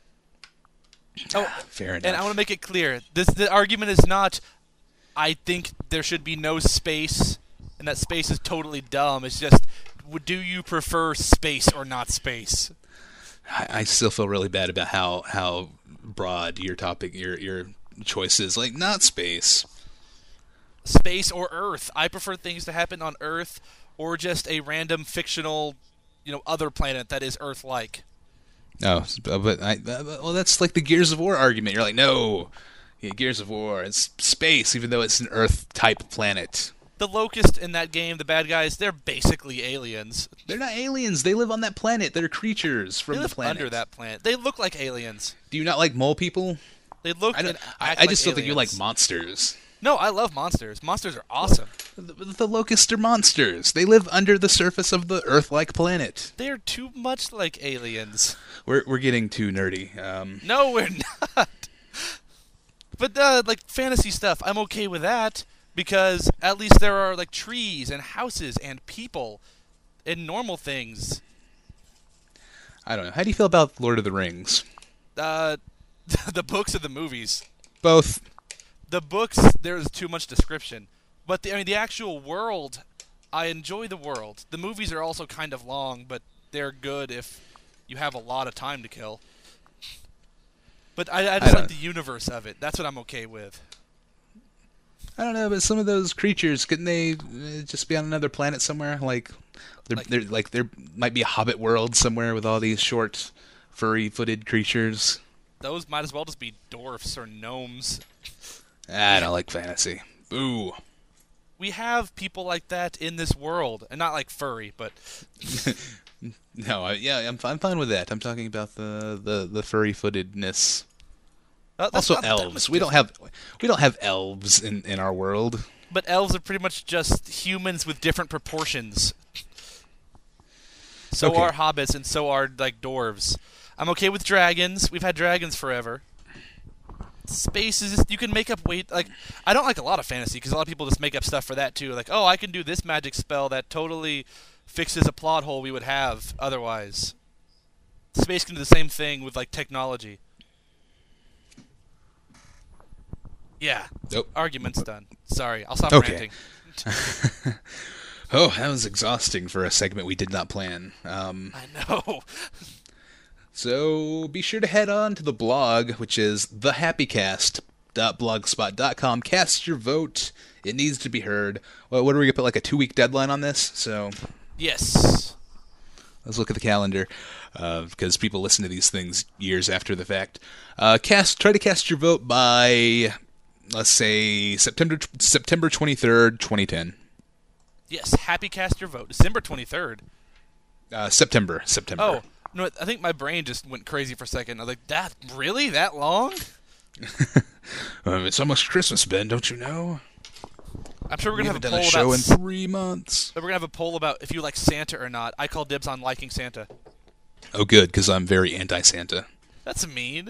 Oh, Fair enough. and I want to make it clear. This the argument is not I think there should be no space and that space is totally dumb. It's just w- do you prefer space or not space? I, I still feel really bad about how how broad your topic, your your choice is. Like not space. Space or Earth. I prefer things to happen on Earth or just a random fictional, you know, other planet that is Earth-like. No, but I, well, that's like the Gears of War argument. You're like, no, yeah, Gears of War, it's space, even though it's an Earth-type planet. The Locust in that game, the bad guys, they're basically aliens. They're not aliens. They live on that planet. They're creatures from They the live planet. under that planet. They look like aliens. Do you not like mole people? They look I, don't, and I, act I just like don't think you like aliens. monsters. No, I love monsters. Monsters are awesome. The, the locusts are monsters. They live under the surface of the Earth-like planet. They are too much like aliens. We're we're getting too nerdy. Um, No, we're not. But uh, like fantasy stuff, I'm okay with that because at least there are like trees and houses and people and normal things. I don't know. How do you feel about Lord of the Rings? Uh, the books or the movies. Both. The books, there's too much description. But the, I mean, the actual world, I enjoy the world. The movies are also kind of long, but they're good if you have a lot of time to kill. But I, I just don't- like the universe of it. That's what I'm okay with. I don't know, but some of those creatures, couldn't they uh, just be on another planet somewhere? Like, there, Like- there, like there might be a Hobbit world somewhere with all these short, furry-footed creatures. Those might as well just be dwarfs or gnomes. I don't like fantasy. Boo. We have people like that in this world, and not like furry, but No, I, yeah, I'm, I'm fine with that. I'm talking about the the, the furry-footedness. uh, that's Also, not that elves. much We don't different. have we don't have elves in, in our world. But elves are pretty much just humans with different proportions. So Okay. are hobbits, and so are like dwarves. I'm okay with dragons. We've had dragons forever. Space is just, you can make up weight. Like I don't like a lot of fantasy because a lot of people just make up stuff for that too. Like, oh, I can do this magic spell that totally fixes a plot hole we would have otherwise. Space can do the same thing with like technology. Yeah. Nope. Argument's done. Sorry, I'll stop Okay. ranting. Oh, that was exhausting for a segment we did not plan. Um, I know. So be sure to head on to the blog, which is the happy cast dot blogspot dot com. Cast your vote. It needs to be heard. Well, what are we going to put, like a two-week deadline on this? So Yes. let's look at the calendar, uh, because people listen to these things years after the fact. Uh, cast, try to cast your vote by, let's say, September September twenty-third, twenty ten. Yes, happy cast your vote. December twenty-third. Uh, September. September. Oh, no, I think my brain just went crazy for a second. I was like, that, really? That long? Um, it's almost Christmas, Ben, don't you know? I'm sure we're We going to haven't have a done poll a about... show in s- three months. We're going to have a poll about if you like Santa or not. I call dibs on liking Santa. Oh, good, because I'm very anti-Santa. That's mean.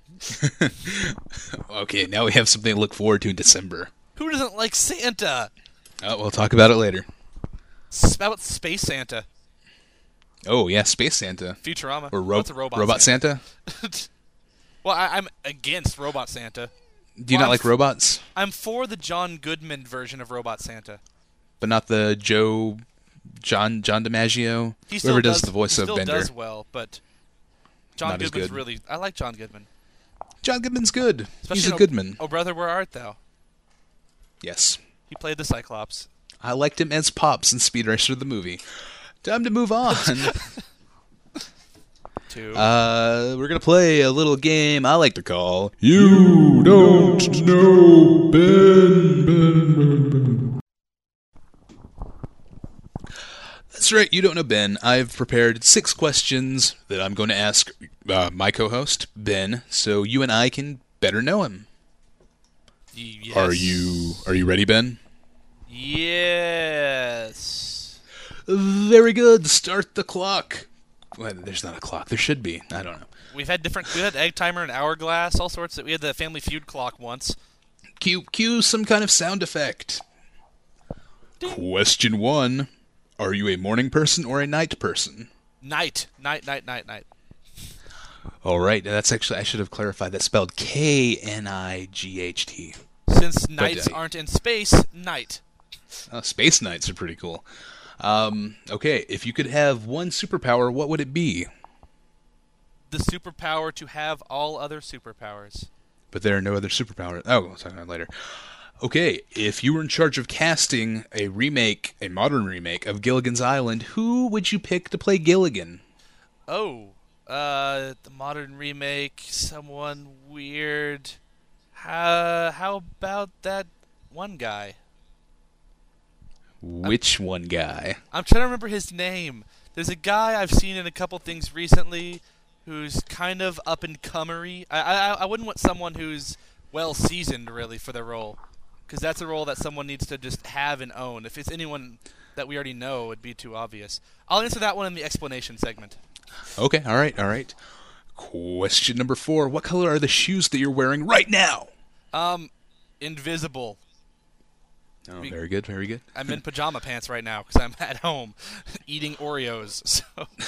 Okay, now we have something to look forward to in December. Who doesn't like Santa? Oh, we'll talk about it later. S- How about Space Santa? Oh, yeah, Space Santa. Futurama. Or ro- What's a robot, Santa? Well, I, I'm against Robot Santa. Do you Well, not I'm like f- robots? I'm for the John Goodman version of Robot Santa. But not the Joe... John John DiMaggio? He still Whoever does, does the voice he of still Bender. does well, but John Not as Goodman's good. really... I like John Goodman. John Goodman's good. Especially He's in a Oh- Goodman. Oh, Brother, Where Art Thou? Yes. He played the Cyclops. I liked him as Pops in Speed Racer the movie. Time to move on. Too. uh, we're going to play a little game I like to call You Don't Know Ben, Ben, Ben, Ben. That's right, You Don't Know Ben. I've prepared six questions that I'm going to ask uh, my co-host, Ben, so you and I can better know him. Yes. Are you Are you ready, Ben? Yes. Very good. Start the clock. Well, there's not a clock. There should be. I don't know. We've had different... We had Egg Timer and Hourglass, all sorts. Of, we had the Family Feud clock once. Cue, cue some kind of sound effect. Question one. Are you a morning person or a night person? Night. Night, night, night, night. All right. That's actually, I should have clarified. That's spelled K N I G H T. Since nights uh, aren't in space, night. Uh, space nights are pretty cool. Um, okay. If you could have one superpower, what would it be? The superpower to have all other superpowers. But there are no other superpowers. Oh, we'll talk about it later. Okay, if you were in charge of casting a remake, a modern remake of Gilligan's Island, who would you pick to play Gilligan? Oh, uh, the modern remake, someone weird. How, how about that one guy? Which one guy? I'm trying to remember his name. There's a guy I've seen in a couple things recently who's kind of up and comery. I, I I wouldn't want someone who's well seasoned really for the role, because that's a role that someone needs to just have and own. If it's anyone that we already know, it'd be too obvious. I'll answer that one in the explanation segment. Okay, all right, all right. Question number four. What color are the shoes that you're wearing right now? Um, invisible. Oh, We- very good, very good. I'm in pajama pants right now because I'm at home eating Oreos. So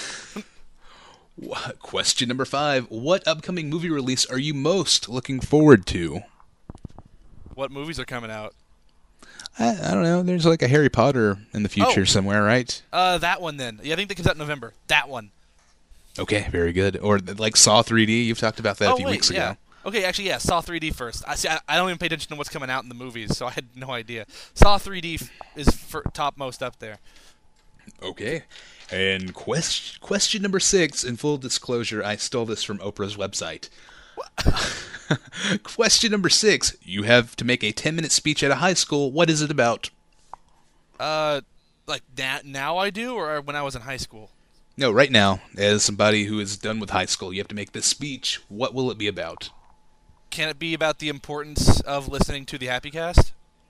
Wha- Question number five. What upcoming movie release are you most looking forward to? what movies are coming out? I, I don't know. There's like a Harry Potter in the future Oh. somewhere, right? Uh, that one then. Yeah, I think that comes out in November. That one. Okay, very good. Or like Saw three D. You've talked about that oh a few wait, weeks yeah. ago. Okay, actually, yeah. Saw three D first. I see. I, I don't even pay attention to what's coming out in the movies, so I had no idea. Saw three D f- is for topmost up there. Okay. And quest- question number six, in full disclosure, I stole this from Oprah's website. Question number six, you have to make a ten-minute speech at a high school. What is it about? Uh, like na- now I do, or when I was in high school. No, right now, as somebody who is done with high school, you have to make this speech. What will it be about? Can it be about the importance of listening to the Happy Cast?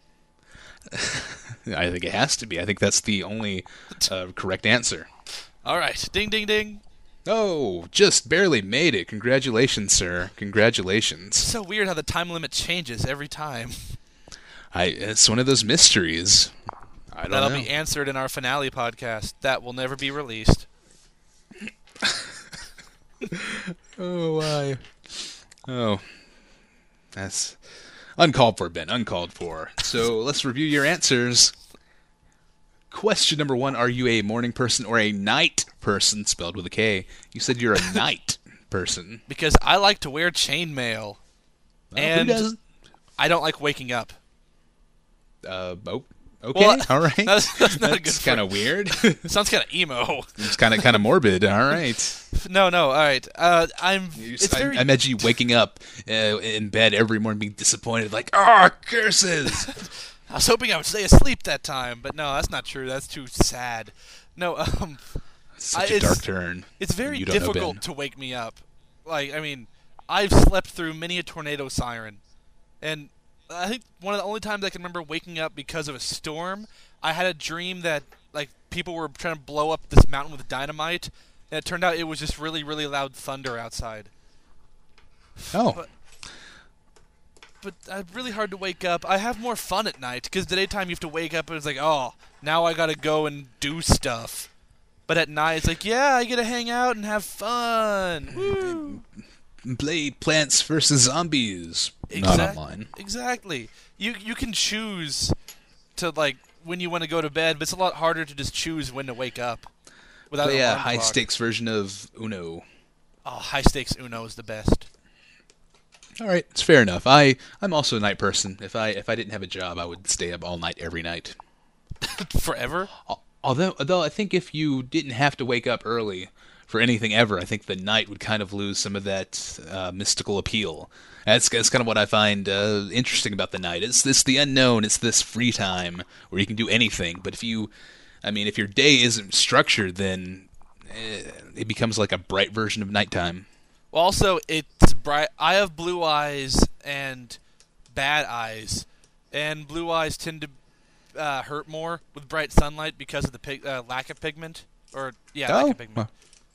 I think it has to be. I think that's the only uh, correct answer. All right, ding, ding, ding. Oh, just barely made it. Congratulations, sir. Congratulations. So weird how the time limit changes every time. I, it's one of those mysteries. I don't That'll know. be answered in our finale podcast. That will never be released. Oh, why? Oh. That's uncalled for, Ben. Uncalled for. So let's review your answers. Question number one, are you a morning person or a night person, spelled with a K? You said you're a night person? Because I like to wear chainmail. Well, And who doesn't? I don't like waking up. Uh, oh, okay, Well, all right. That's, that's not a good That's kind of phrase. weird. It sounds kind of emo. It's kind of kind of morbid. All right. No, no, all right. Uh, I'm. You- It's I, very. I imagine you waking up uh, in bed every morning being disappointed, like, oh, curses. I was hoping I would stay asleep that time, but no, that's not true. That's too sad. No, um, Such I- a it's- dark turn. it's very You don't know difficult Ben. to wake me up. Like, I mean, I've slept through many a tornado siren, and I think one of the only times I can remember waking up because of a storm, I had a dream that like people were trying to blow up this mountain with dynamite, and it turned out it was just really, really loud thunder outside. Oh, But- But uh, really hard to wake up. I have more fun at night because the daytime you have to wake up and it's like, oh, now I gotta go and do stuff. But at night it's like, yeah, I get to hang out and have fun. Woo! play Plants versus Zombies. Not Exact- online. Exactly. You you can choose to like when you want to go to bed, but it's a lot harder to just choose when to wake up. Without Play an a alarm high clock. stakes version of Uno. Oh, high stakes Uno is the best. All right, it's fair enough. I I'm also a night person. If I if I didn't have a job, I would stay up all night every night. Forever. Al- Although although I think if you didn't have to wake up early for anything ever, I think the night would kind of lose some of that uh, mystical appeal. That's, that's kind of what I find uh, interesting about the night. It's this the unknown. It's this free time where you can do anything. But if you, I mean, if your day isn't structured, then eh, it becomes like a bright version of nighttime. Well, also, it's bright. I have blue eyes and bad eyes, and blue eyes tend to uh, hurt more with bright sunlight because of the pig, uh, lack of pigment. Or yeah, lack Oh, of pigment.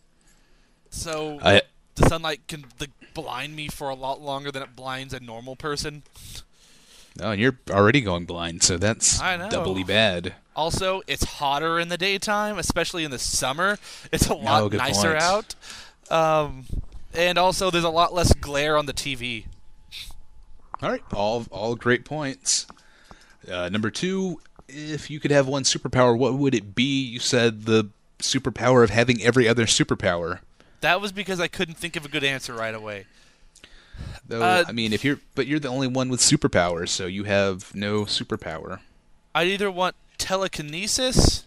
So I the sunlight can like, blind me for a lot longer than it blinds a normal person. oh, and you're already going blind, so that's I know. doubly bad. Also, it's hotter in the daytime, especially in the summer. It's a lot Oh, good nicer point. out. Um, and also, there's a lot less glare on the T V. All right, all all great points. Uh, number two, if you could have one superpower, what would it be? You said the superpower of having every other superpower. That was because I couldn't think of a good answer right away. Though Uh, I mean, if you're but you're the only one with superpowers, so you have no superpower. I either want telekinesis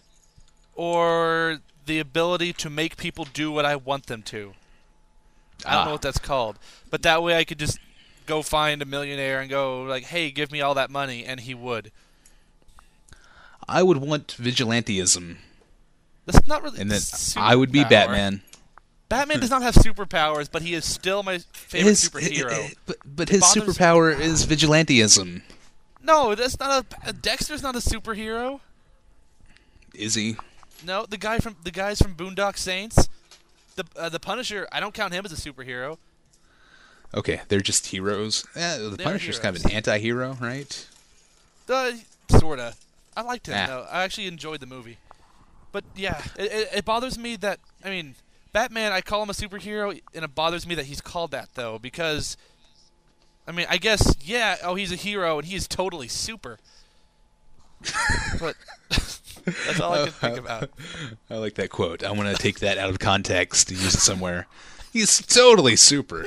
or the ability to make people do what I want them to. I don't Ah. know what that's called, but that way I could just go find a millionaire and go like, "Hey, give me all that money," and he would. I would want vigilantism, That's not really. and then superpower. I would be Batman. Batman does not have superpowers, but he is still my favorite His, superhero. but but It his bothers- superpower is vigilantism. No, that's not a. Dexter's not a superhero. Is he? No, the guy from the guys from Boondock Saints, the uh, the Punisher. I don't count him as a superhero. Okay, they're just heroes. Eh, the They're Punisher's kind of heroes. an anti-hero, right? Uh, sorta. I liked him Ah. though. I actually enjoyed the movie. But yeah, it, it, it bothers me that I mean, Batman. I call him a superhero, and it bothers me that he's called that though because, I mean, I guess yeah. Oh, he's a hero, and he is totally super. But that's all I can think about. I like that quote. I want to take that out of context to use it somewhere. He's totally super.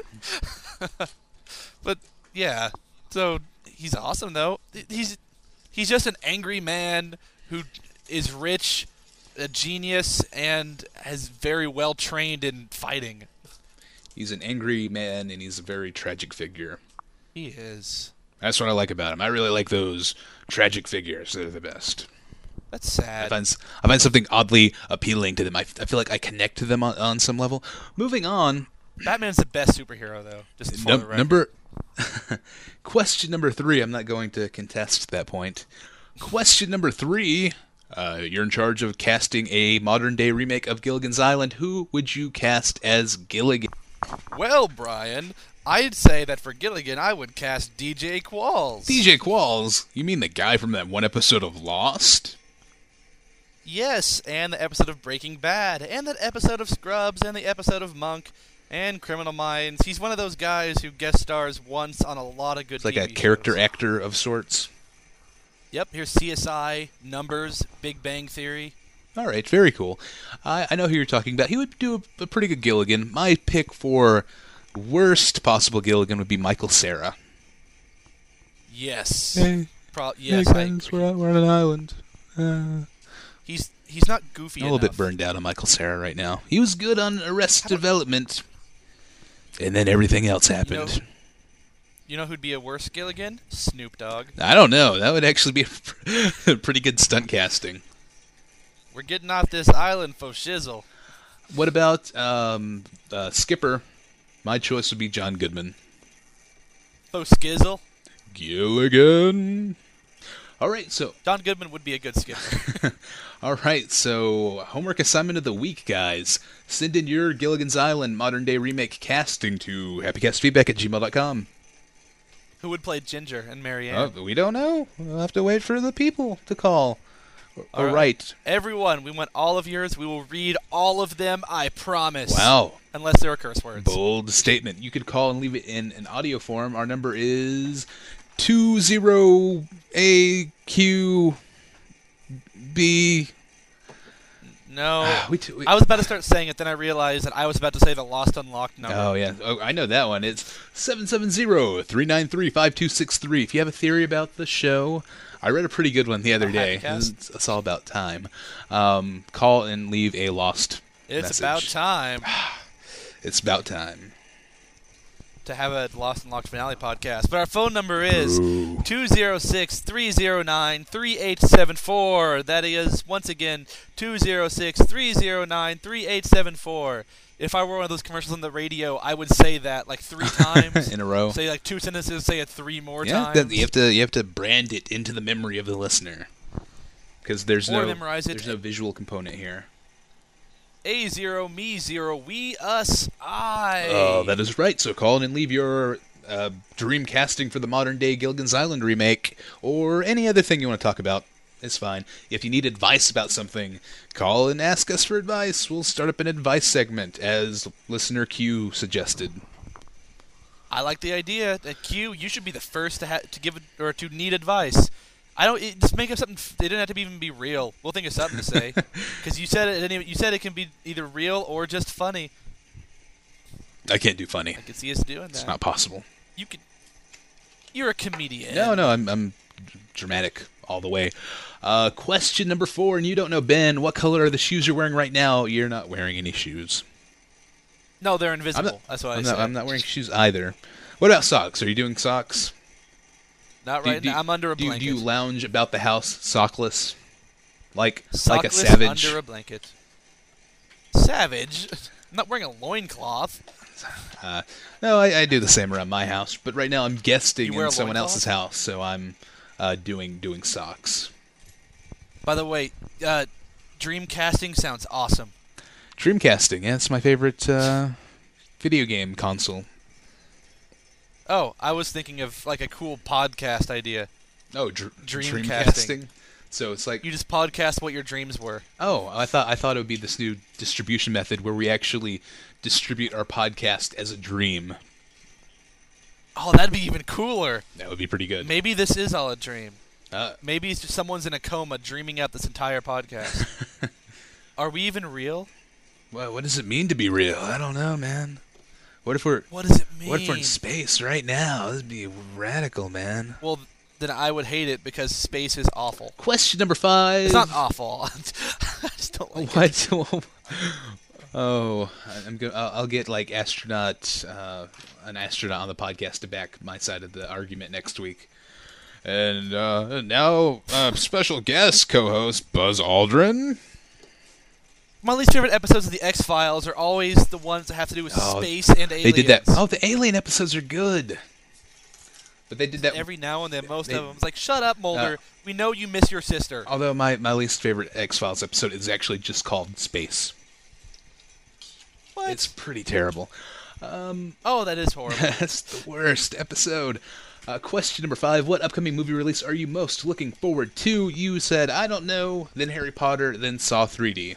But yeah, so he's awesome though. He's he's just an angry man who is rich, a genius, and is very well trained in fighting. He's an angry man, and he's a very tragic figure. He is. That's what I like about him. I really like those tragic figures. They're the best. That's I sad. find, s- I find something oddly appealing to them. I, f- I feel like I connect to them on, on some level. Moving on, Batman's the best superhero though. Just for num- the record. number question number three. I'm not going to contest that point. Question number three. Uh, you're in charge of casting a modern day remake of Gilligan's Island. Who would you cast as Gilligan? Well, Brian, I'd say that for Gilligan, I would cast D J Qualls. D J Qualls? You mean the guy from that one episode of Lost? Yes, and the episode of Breaking Bad, and that episode of Scrubs, and the episode of Monk, and Criminal Minds. He's one of those guys who guest stars once on a lot of good It's like T a V character shows. actor of sorts. Yep, here's C S I, Numbers, Big Bang Theory. All right, very cool. I, I know who you're talking about. He would do a, a pretty good Gilligan. My pick for worst possible Gilligan would be Michael Cera. Yes. Hey, Pro- yes, I agree. we're, we're on an island. Uh, He's he's not goofy a little enough. bit burned out on Michael Cera right now. He was good on Arrested Development, and then everything else happened. You know, you know who'd be a worse Gilligan? Snoop Dogg. I don't know. That would actually be a pretty good stunt casting. We're getting off this island for shizzle. What about um, uh, Skipper? My choice would be John Goodman. For skizzle. Gilligan. All right, so John Goodman would be a good skipper. all right, so homework assignment of the week, guys. Send in your Gilligan's Island modern day remake casting to happycastfeedback at gmail dot com. Who would play Ginger and Marianne? Oh, we don't know. We'll have to wait for the people to call. Or, All or right. write. Everyone, we want all of yours. We will read all of them, I promise. Wow. Unless there are curse words. Bold statement. You could call and leave it in an audio form. Our number is two zero A Q B. No. we t- we- I was about to start saying it, then I realized that I was about to say the Lost Unlocked number. Oh, yeah. Oh, I know that one. It's seven seven zero, three nine three, five two six three. If you have a theory about the show, I read a pretty good one the other A day. Happycast? It's, it's all about time. Um, call and leave a lost It's message. about time It's about time. to have a Lost Unlocked finale podcast. But our phone number is two zero six, three zero nine, three eight seven four. That is, once again, two zero six, three zero nine, three eight seven four. If I were one of those commercials on the radio, I would say that like three times. In a row. Say like two sentences, say it three more Yeah, times. that, you have to you have to brand it into the memory of the listener, because there's Or no memorize it. there's no visual component here. A zero, me zero, we, us, I. Oh, that is right. So call in and leave your uh, dream casting for the modern day Gilligan's Island remake, or any other thing you want to talk about. It's fine. If you need advice about something, call and ask us for advice. We'll start up an advice segment, as listener Q suggested. I like the idea. That Q, you should be the first to ha- to give it, or to need advice. I don't it, just make up something. F- it didn't have to even be real. We'll think of something to say, because you said it. Anyway, you said it can be either real or just funny. I can't do funny. I could see us doing that. It's not possible. You could. You're a comedian. No, no, I'm, I'm dramatic all the way. Uh, question number four, and you don't know, Ben, what color are the shoes you're wearing right now? You're not wearing any shoes. No, they're I'm invisible. not, That's what I I'm said. not, I'm not wearing shoes either. What about socks? Are you doing socks? Not Do- right do- now. I'm under a do, you- blanket. Do you lounge about the house sockless? Like Sockless like a savage? under a blanket. Savage? I'm not wearing a loincloth. Uh, no, I, I do the same around my house, but right now I'm guesting You wear in a someone loincloth? else's house, so I'm uh, doing doing socks. By the way, uh, Dreamcasting sounds awesome. Dreamcasting, yeah, it's my favorite uh, video game console. Oh, I was thinking of like a cool podcast idea. Oh, dr- Dreamcasting. Dreamcasting. So it's like You just podcast what your dreams were. oh, I thought I thought it would be this new distribution method where we actually distribute our podcast as a dream. Oh, that'd be even cooler. That would be pretty good. Maybe this is all a dream. Uh, Maybe it's just someone's in a coma dreaming out this entire podcast. Are we even real? well, what does it mean to be real? I don't know, man. What if we're What does it mean? what if we're in space right now? This would be radical, man. Well, then I would hate it because space is awful. Question number five. It's not awful. I just don't like it. What? Oh, I'm go- I'll I'll get like astronaut, uh, an astronaut on the podcast to back my side of the argument next week. And uh, now, uh, special guest co-host Buzz Aldrin. My least favorite episodes of the X Files are always the ones that have to do with Oh, space and aliens. They did that. Oh, the alien episodes are good. But they did that. Every now and then, most they- of them. It's like, shut up, Mulder. Uh, we know you miss your sister. Although my, my least favorite X-Files episode is actually just called Space. What? It's pretty terrible. Oh, that is horrible. That's the worst episode. Uh, question number five. What upcoming movie release are you most looking forward to? You said, I don't know, then Harry Potter, then Saw three D.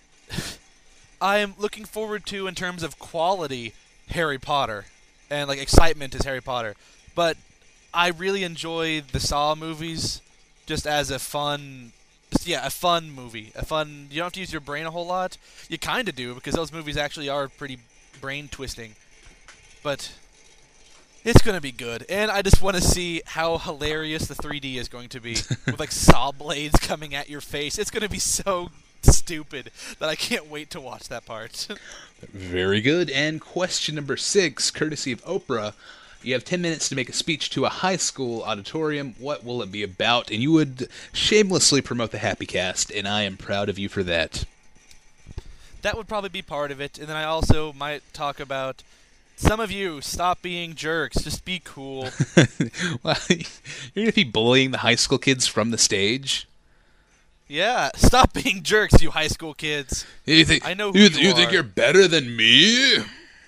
I am looking forward to, in terms of quality, Harry Potter. And, like, excitement is Harry Potter. But I really enjoy the Saw movies just as a fun Just, yeah, a fun movie. A fun. You don't have to use your brain a whole lot. You kind of do because those movies actually are pretty brain twisting. But it's gonna be good, and I just want to see how hilarious the three D is going to be with like saw blades coming at your face. It's gonna be so stupid that I can't wait to watch that part. Very good. And question number six, courtesy of Oprah. You have ten minutes to make a speech to a high school auditorium. What will it be about? And you would shamelessly promote the Happy Cast, and I am proud of you for that. That would probably be part of it, and then I also might talk about some of you stop being jerks. Just be cool. Well, you're going to be bullying the high school kids from the stage? Yeah, stop being jerks, you high school kids. You think, I know who you, you you are. think you're better than me?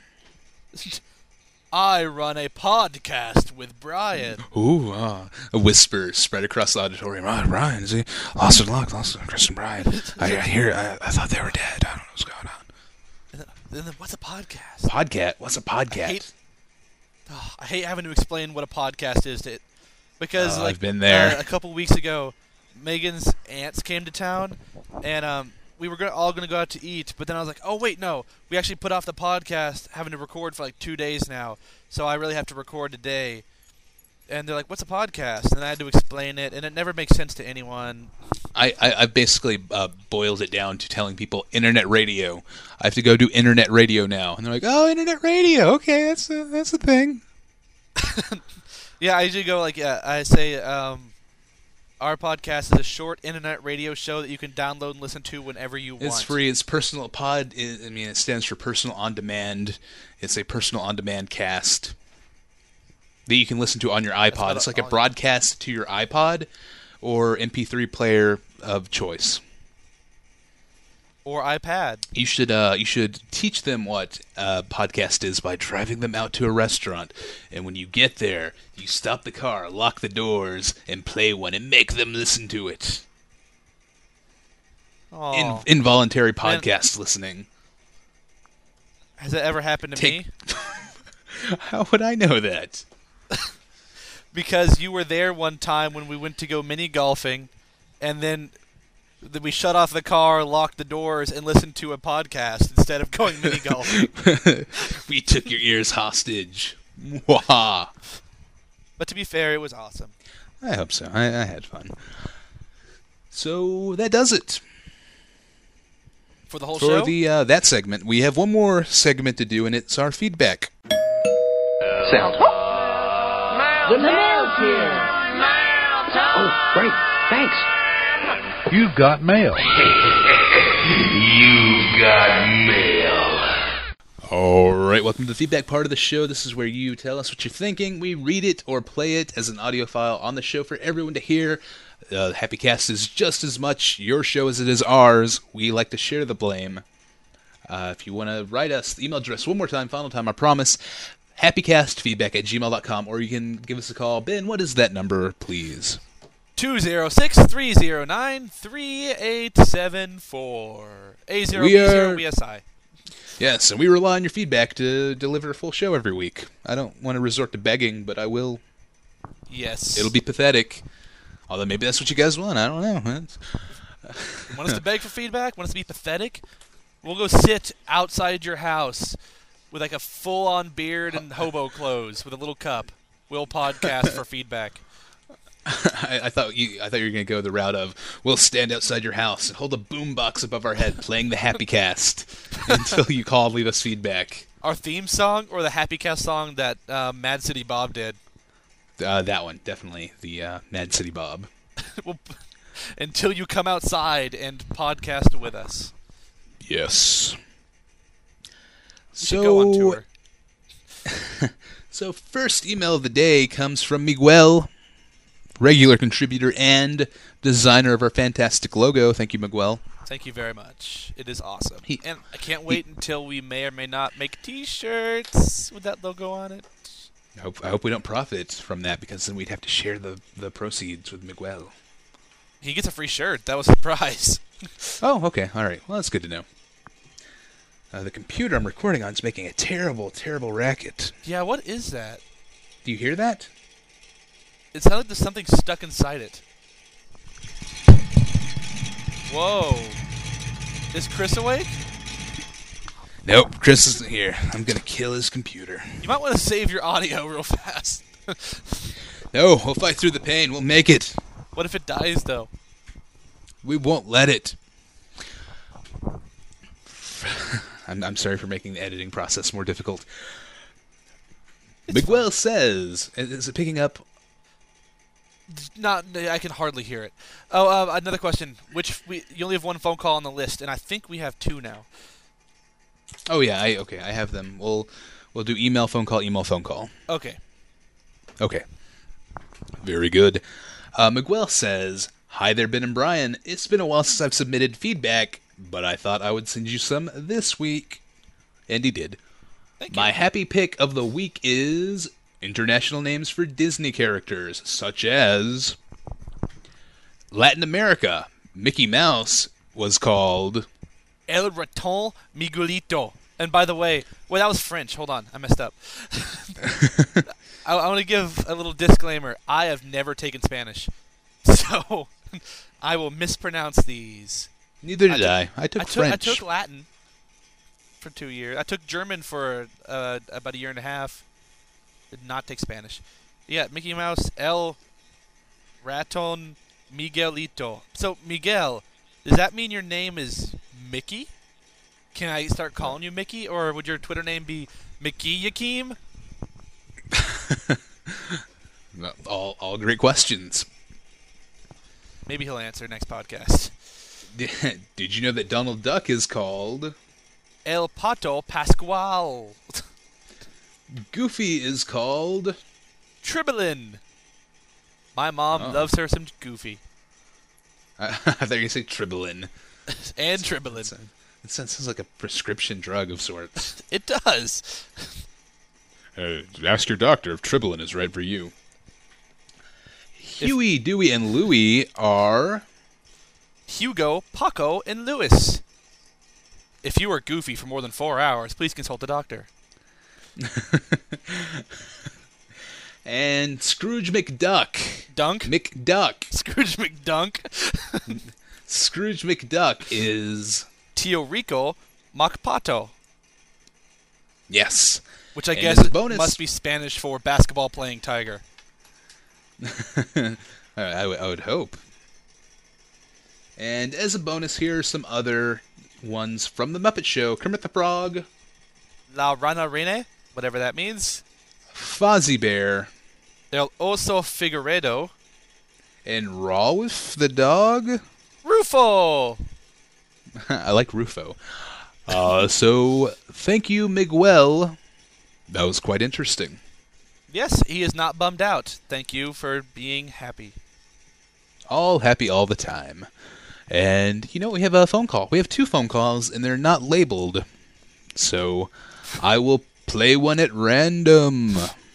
I run a podcast with Brian. Ooh, uh, a whisper spread across the auditorium. Oh, Brian, is he lost his luck? Lost Chris and Brian. I, I hear. I, I thought they were dead. I don't know what's going on. And then, and then what's a podcast? Podcat? What's a podcast? I hate, oh, I hate having to explain what a podcast is to it. Because Oh, like I've been there. Uh, a couple weeks ago, Megan's aunts came to town, and um, we were gonna, all going to go out to eat. But then I was like, oh, wait, no. We actually put off the podcast, having to record for like two days now. So I really have to record today. And they're like, what's a podcast? And I had to explain it, and it never makes sense to anyone. I, I, I basically uh, boiled it down to telling people internet radio. I have to go do internet radio now. And they're like, oh, internet radio. Okay, that's a, that's a thing. Yeah, I usually go like, yeah, I say um, our podcast is a short internet radio show that you can download and listen to whenever you want. It's free. It's personal pod. I I mean, it stands for personal on demand. It's a personal on demand cast that you can listen to on your iPod. about It's like a all- broadcast to your iPod or M P three player of choice. Or iPad. You should uh, you should teach them what a podcast is by driving them out to a restaurant. And when you get there, you stop the car, lock the doors, and play one, and make them listen to it. Oh, In- involuntary podcast listening. has that ever happened to Take- me? How would I know that? Because you were there one time when we went to go mini golfing, and then th- we shut off the car, locked the doors, and listened to a podcast instead of going mini golfing. We took your ears hostage. Mwah. But to be fair, it was awesome. I hope so. I, I had fun. So that does it For the whole for show? the uh, that segment. We have one more segment to do, and it's our feedback. Sound. The mail's here. Mail time. Oh, great. Thanks. You've got mail. You've got mail. All right, welcome to the feedback part of the show. This is where you tell us what you're thinking. We read it or play it as an audio file on the show for everyone to hear. Uh, Happy Cast is just as much your show as it is ours. We like to share the blame. Uh, if you want to write us, the email address one more time, final time, I promise. happycastfeedback at gmail dot com, or you can give us a call. Ben, what is that number, please? two zero six, three zero nine, three eight seven four. A zero We B zero are- B S I. Yes, and we rely on your feedback to deliver a full show every week. I don't want to resort to begging, but I will. Yes. It'll be pathetic. Although maybe that's what you guys want. I don't know. It's- Want us to beg for feedback? Want us to be pathetic? We'll go sit outside your house with like a full-on beard and hobo clothes with a little cup. We'll podcast for feedback. I, I thought you. I thought you were going to go the route of we'll stand outside your house and hold a boombox above our head, playing the Happy Cast until you call and leave us feedback. Our theme song or the Happy Cast song that uh, Mad City Bob did? Uh, that one, definitely the uh, Mad City Bob. We'll, until you come outside and podcast with us. Yes. We So, should go on tour. so first email of the day comes from Miguel, regular contributor and designer of our fantastic logo. Thank you, Miguel. Thank you very much. It is awesome. He- and I can't wait until we may or may not make T-shirts with that logo on it. I hope, I hope we don't profit from that, because then we'd have to share the, the proceeds with Miguel. He gets a free shirt. That was the prize. Oh, okay. All right. Well, that's good to know. Uh, the computer I'm recording on is making a terrible, terrible racket. Yeah, what is that? Do you hear that? It sounds like there's something stuck inside it. Whoa. Is Chris awake? Nope, Chris isn't here. I'm gonna kill his computer. You might want to save your audio real fast. No, we'll fight through the pain. We'll make it. What if it dies, though? We won't let it. I'm, I'm sorry for making the editing process more difficult. It's Miguel fine. says, is it picking up? Not, I can hardly hear it. Oh, uh, another question. Which we you only have one phone call on the list, and I think we have two now. Oh yeah, I okay, I have them. We'll we'll do email, phone call, email, phone call. Okay. Okay. Very good. Uh, Miguel says, "Hi there, Ben and Brian. It's been a while since I've submitted feedback, but I thought I would send you some this week." And he did. Thank My you. happy pick of the week is international names for Disney characters, such as Latin America. Mickey Mouse was called... El Raton Miguelito. And by the way, well, that was French. Hold on, I messed up. I, I want to give a little disclaimer. I have never taken Spanish, so I will mispronounce these. Neither did took- I. I took I took, French. I took Latin for two years. I took German for uh, about a year and a half. Did not take Spanish. Yeah, Mickey Mouse, El Raton Miguelito. So, Miguel, does that mean your name is Mickey? Can I start calling you Mickey, or would your Twitter name be Mickey Yakeem? all, all great questions. Maybe he'll answer next podcast. Did you know that Donald Duck is called... El Pato Pascual. Goofy is called... Tribilin. My mom Oh. loves her some Goofy. I thought you were going to say Tribilin. And Tribilin. It sounds sounds like a prescription drug of sorts. It does. Uh, ask your doctor if Tribilin is right for you. Huey, Dewey, and Louie are... Hugo, Paco, and Lewis. If you are Goofy for more than four hours, please consult a doctor. And Scrooge McDuck. Dunk? McDuck. Scrooge McDunk. Scrooge McDuck is... Tio Rico Macpato, Yes. which I And guess as a bonus- must be Spanish for basketball playing tiger. I, I would- I would hope. And as a bonus, here are some other ones from The Muppet Show. Kermit the Frog, La Rana Rene, whatever that means. Fozzie Bear, El Oso Figueredo. and Rolf the dog. Rufo! I like Rufo. Uh, so, thank you, Miguel. That was quite interesting. Yes, he is not bummed out. Thank you for being happy. All happy all the time. And, you know, we have a phone call. We have two phone calls, and they're not labeled. So, I will play one at random.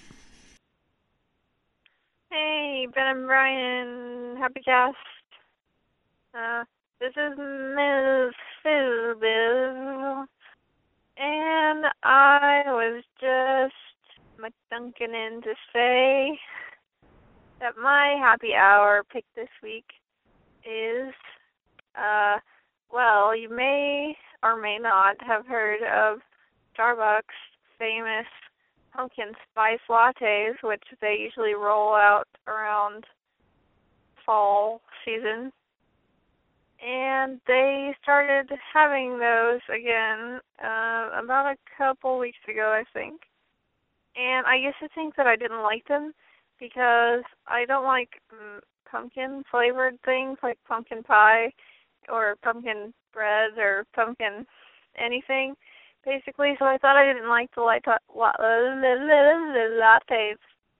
Hey, Ben and Brian, happy cast. Uh, this is Miz Fizzbiz, and I was just McDunkin in to say that my happy hour pick this week is, uh, well, you may or may not have heard of Starbucks' famous pumpkin spice lattes, which they usually roll out around fall season. And they started having those again uh, about a couple weeks ago, I think. And I used to think that I didn't like them because I don't like mm, pumpkin-flavored things like pumpkin pie or pumpkin bread or pumpkin anything, basically. So I thought I didn't like the light- la- lattes.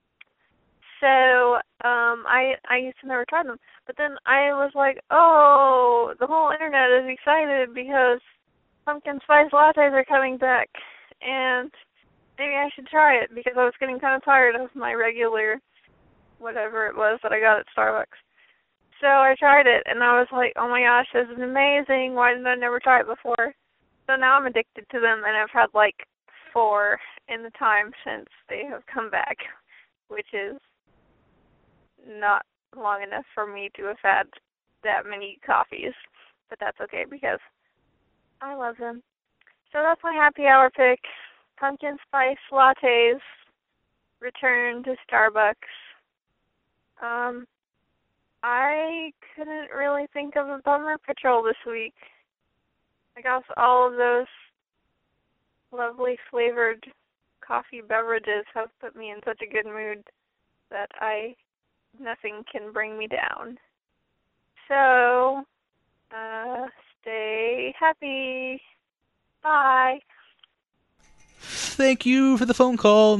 So um, I I used to never try them. But then I was like, oh, the whole internet is excited because pumpkin spice lattes are coming back. And maybe I should try it because I was getting kind of tired of my regular whatever it was that I got at Starbucks. So I tried it, and I was like, oh my gosh, this is amazing. Why did I never try it before? So now I'm addicted to them, and I've had like four in the time since they have come back, which is not long enough for me to have had that many coffees. but that's okay because I love them. So that's my happy hour pick. Pumpkin spice lattes return to Starbucks. Um, I couldn't really think of a bummer patrol this week. I guess all of those lovely flavored coffee beverages have put me in such a good mood that I nothing can bring me down. So, uh, stay happy. Bye. Thank you for the phone call.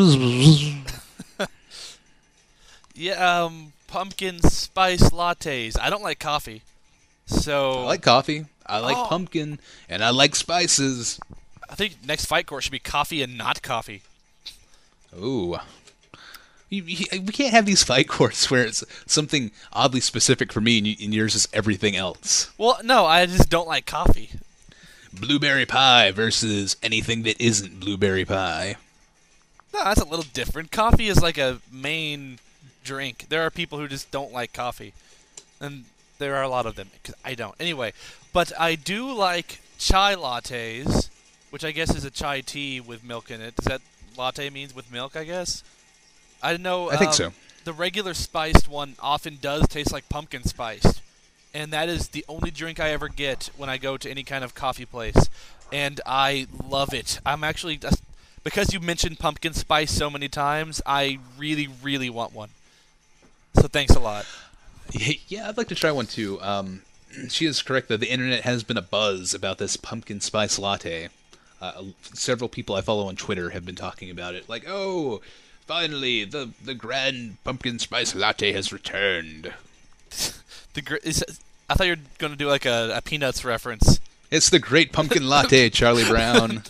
Yeah, um, pumpkin spice lattes. I don't like coffee, so I like coffee. I like Oh. pumpkin, and I like spices. I think next fight course should be coffee and not coffee. Ooh. You, you, we can't have these fight courts where it's something oddly specific for me and, you, and yours is everything else. Well, no, I just don't like coffee. Blueberry pie versus anything that isn't blueberry pie. No, that's a little different. Coffee is like a main drink. There are people who just don't like coffee, and there are a lot of them. 'Cause I don't. Anyway, but I do like chai lattes, which I guess is a chai tea with milk in it. Does that latte means with milk, I guess? I know. I think um, so. The regular spiced one often does taste like pumpkin spiced, and that is the only drink I ever get when I go to any kind of coffee place, and I love it. I'm actually just, because you mentioned pumpkin spice so many times, I really, really want one. So thanks a lot. Yeah, I'd like to try one too. Um, she is correct that the internet has been abuzz about this pumpkin spice latte. Uh, several people I follow on Twitter have been talking about it. Like, oh, finally, the the grand pumpkin spice latte has returned. The gr- is, I thought you were going to do like a, a Peanuts reference. It's the great pumpkin latte, Charlie Brown.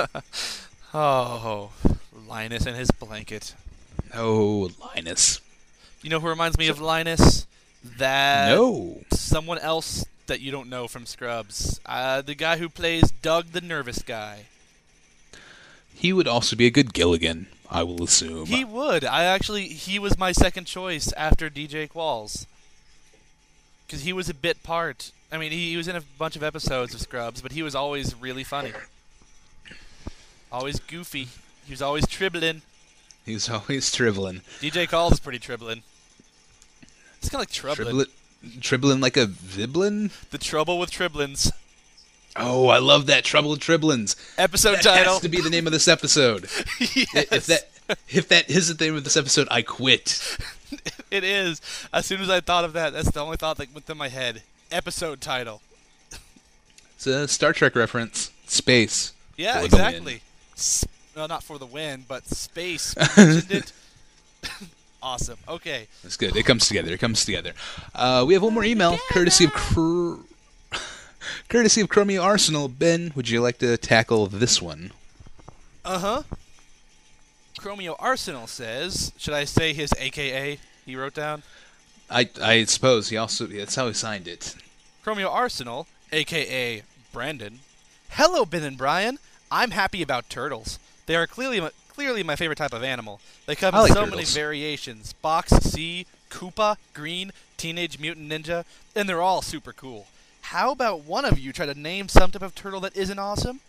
Oh, Linus and his blanket. Oh, Linus. You know who reminds me of Linus? That No. someone else that you don't know from Scrubs. Uh, the guy who plays Doug the Nervous Guy. He would also be a good Gilligan, I will assume. He would. I actually, he was my second choice after D J Qualls. Because he was a bit part. I mean, he, he was in a bunch of episodes of Scrubs, but he was always really funny. Always goofy. He was always tribbling. He's always tribbling. D J Qualls is pretty tribbling. It's kind of like troubling. Tribbling, tribbling like a viblin? The Trouble with Triblins. Oh, I love that. Trouble with Triblins. Episode That title. has to be the name of this episode. Yes. If that if that isn't the name of this episode, I quit. It is. As soon as I thought of that, that's the only thought that went through my head. Episode title. It's a Star Trek reference. Space. Yeah, For the win. exactly. S- well, not for the win, but space. We mentioned it. Awesome. Okay. That's good. It comes together. It comes together. Uh, we have one more email, courtesy of Cr- courtesy of Chromie Arsenal. Ben, would you like to tackle this one? Uh-huh. Chromio Arsenal says, should I say his A K A he wrote down? I I suppose he also that's how he signed it. Chromio Arsenal, a k a. Brandon. Hello, Ben and Brian. I'm happy about turtles. They are clearly my, clearly my favorite type of animal. They come I in like so turtles. many variations. Box, C, Koopa, Green, Teenage Mutant Ninja, and they're all super cool. How about one of you try to name some type of turtle that isn't awesome?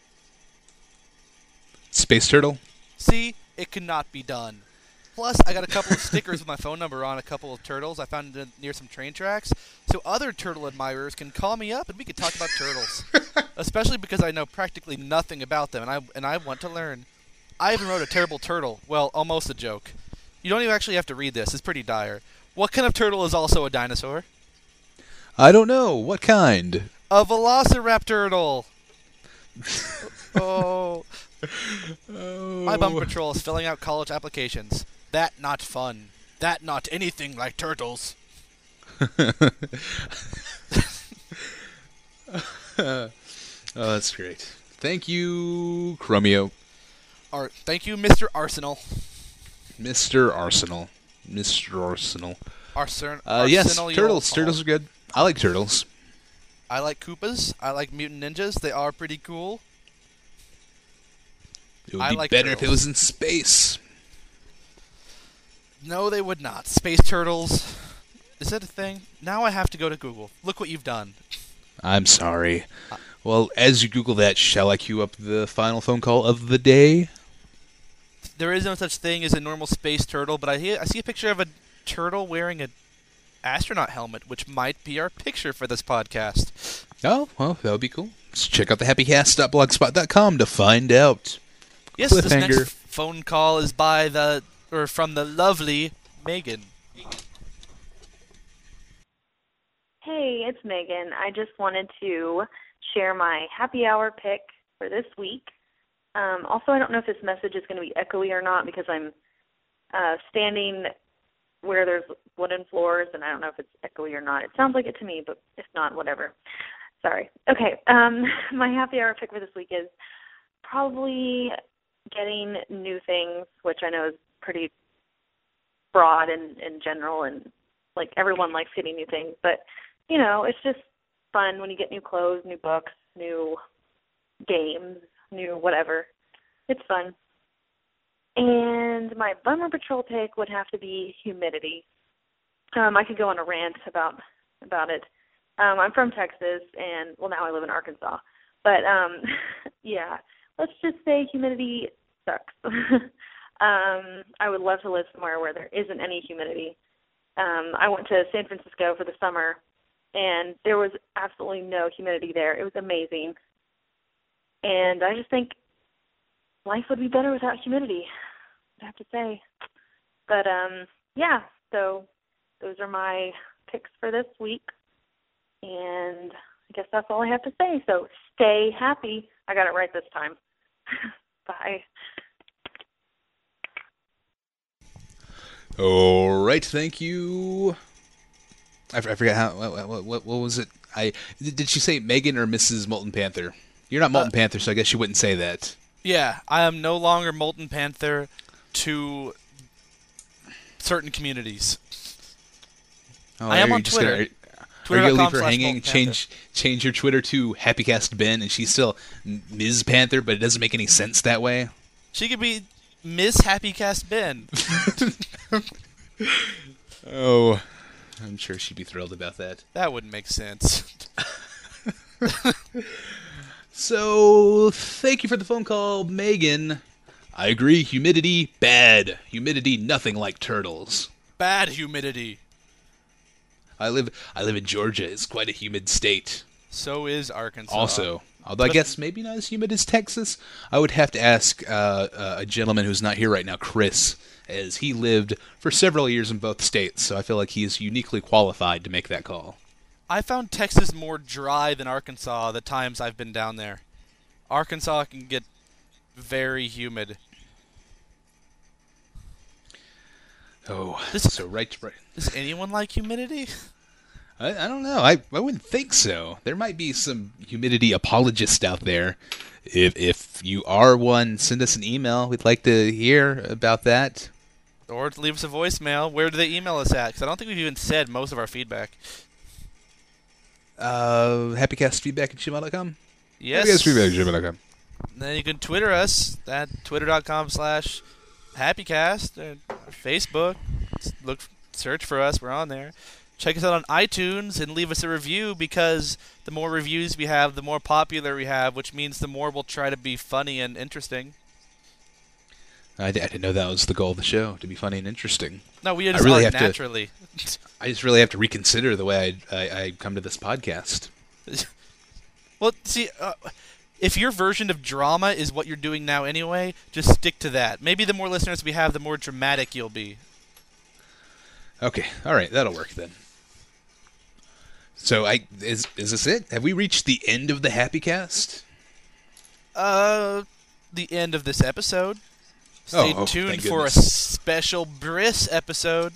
Space Turtle? See, it cannot be done. Plus, I got a couple of stickers with my phone number on a couple of turtles I found in- near some train tracks, so other turtle admirers can call me up and we can talk about turtles. Especially because I know practically nothing about them, and I and I want to learn. I even wrote a terrible turtle. Well, almost a joke. You don't even actually have to read this. It's pretty dire. What kind of turtle is also a dinosaur? I don't know. What kind? A velociraptor. Oh. My bum patrol is filling out college applications. That not fun. That not anything like turtles. Oh, that's great. Thank you, Chromio. Ar- thank you, Mister Arsenal. Mister Arsenal. Mister Arsenal. Arsen- Uh, yes, Arsenal, turtles. you'll- Turtles are good. I like turtles. I like Koopas. I like Mutant Ninjas. They are pretty cool. It would I be like better if it turtles. was in space. No, they would not. Space turtles. Is that a thing? Now I have to go to Google. Look what you've done. I'm sorry. Well, as you Google that, shall I cue up the final phone call of the day? There is no such thing as a normal space turtle, but I, he- I see a picture of a turtle wearing an astronaut helmet, which might be our picture for this podcast. Oh, well, that would be cool. Let's check out the happy cast dot blogspot dot com to find out. Yes, this Cliffhanger. next phone call is by the or from the lovely Megan. Hey, it's Megan. I just wanted to share my happy hour pick for this week. Um, also, I don't know if this message is going to be echoey or not because I'm uh, standing where there's wooden floors, and I don't know if it's echoey or not. It sounds like it to me, but if not, whatever. Sorry. Okay, um, my happy hour pick for this week is probably getting new things, which I know is pretty broad and in general, and like everyone likes getting new things, but you know, it's just fun when you get new clothes, new books, new games, new whatever. It's fun. And my Bummer Patrol pick would have to be humidity. Um, I could go on a rant about about it. Um, I'm from Texas, and well, now I live in Arkansas. But um, yeah, let's just say humidity sucks. um, I would love to live somewhere where there isn't any humidity. Um, I went to San Francisco for the summer, and there was absolutely no humidity there. It was amazing. And I just think life would be better without humidity, I have to say. But, um, yeah, so those are my picks for this week. And I guess that's all I have to say. So stay happy. I got it right this time. Bye. All right, thank you. I, f- I forgot how. What, what, what, what was it? I did she say Megan or Missus Molten Panther? You're not Molten uh, Panther, so I guess you wouldn't say that. Yeah, I am no longer Molten Panther to certain communities. Oh, I am on just Twitter. Gonna, are, are you gonna leave her hanging? Change change your Twitter to HappyCast Ben, and she's still Miz Panther, but it doesn't make any sense that way. She could be Miss HappyCast Ben. Oh, I'm sure she'd be thrilled about that. That wouldn't make sense. So, thank you for the phone call, Megan. I agree, humidity, bad. Humidity, nothing like turtles. Bad humidity. I live I live in Georgia. It's quite a humid state. So is Arkansas. Also, although I guess maybe not as humid as Texas. I would have to ask uh, uh, a gentleman who's not here right now, Chris, as he lived for several years in both states, so I feel like he is uniquely qualified to make that call. I found Texas more dry than Arkansas the times I've been down there. Arkansas can get very humid. Oh, this, so right, right. Does anyone like humidity? I, I don't know. I, I wouldn't think so. There might be some humidity apologists out there. If if you are one, send us an email. We'd like to hear about that. Or leave us a voicemail. Where do they email us at? Because I don't think we've even said most of our feedback. Uh, happycastfeedback at gmail dot com? Yes. Happycastfeedback at gmail dot com. Then you can Twitter us at twitter.com slash happycast. Or Facebook. Look, search for us. We're on there. Check us out on iTunes and leave us a review, because the more reviews we have, the more popular we have, which means the more we'll try to be funny and interesting. I, d- I didn't know that was the goal of the show, to be funny and interesting. No, we just I really are have naturally. To, I just really have to reconsider the way I, I, I come to this podcast. Well, see, uh, if your version of drama is what you're doing now anyway, just stick to that. Maybe the more listeners we have, the more dramatic you'll be. Okay, all right, that'll work then. So, I is is this it? Have we reached the end of the Happy Cast? Uh, the end of this episode. Stay oh, oh, tuned for goodness. a special Briss episode.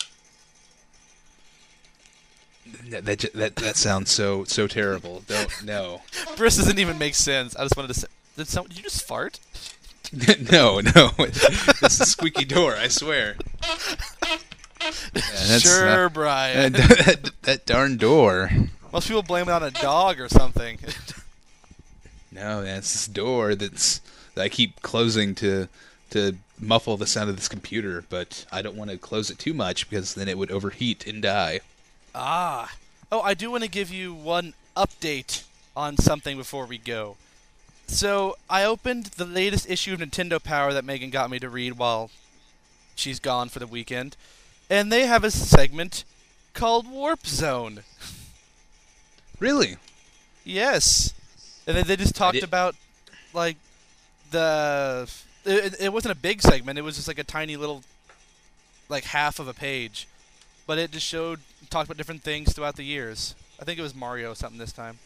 That that that, that sounds so so terrible. Don't no. Briss doesn't even make sense. I just wanted to say. Did, some, did you just fart? no, no. It's a squeaky door. I swear. Yeah, that's sure, not, Brian. That, that, that darn door. Most people blame it on a dog or something. No, that's this door that's that I keep closing to to muffle the sound of this computer, but I don't want to close it too much because then it would overheat and die. Ah. Oh, I do want to give you one update on something before we go. So, I opened the latest issue of Nintendo Power that Megan got me to read while she's gone for the weekend, and they have a segment called Warp Zone. Really? Yes. And then they just talked about, like, the... It, it wasn't a big segment, it was just like a tiny little, like, half of a page. But it just showed, talked about different things throughout the years. I think it was Mario or something this time.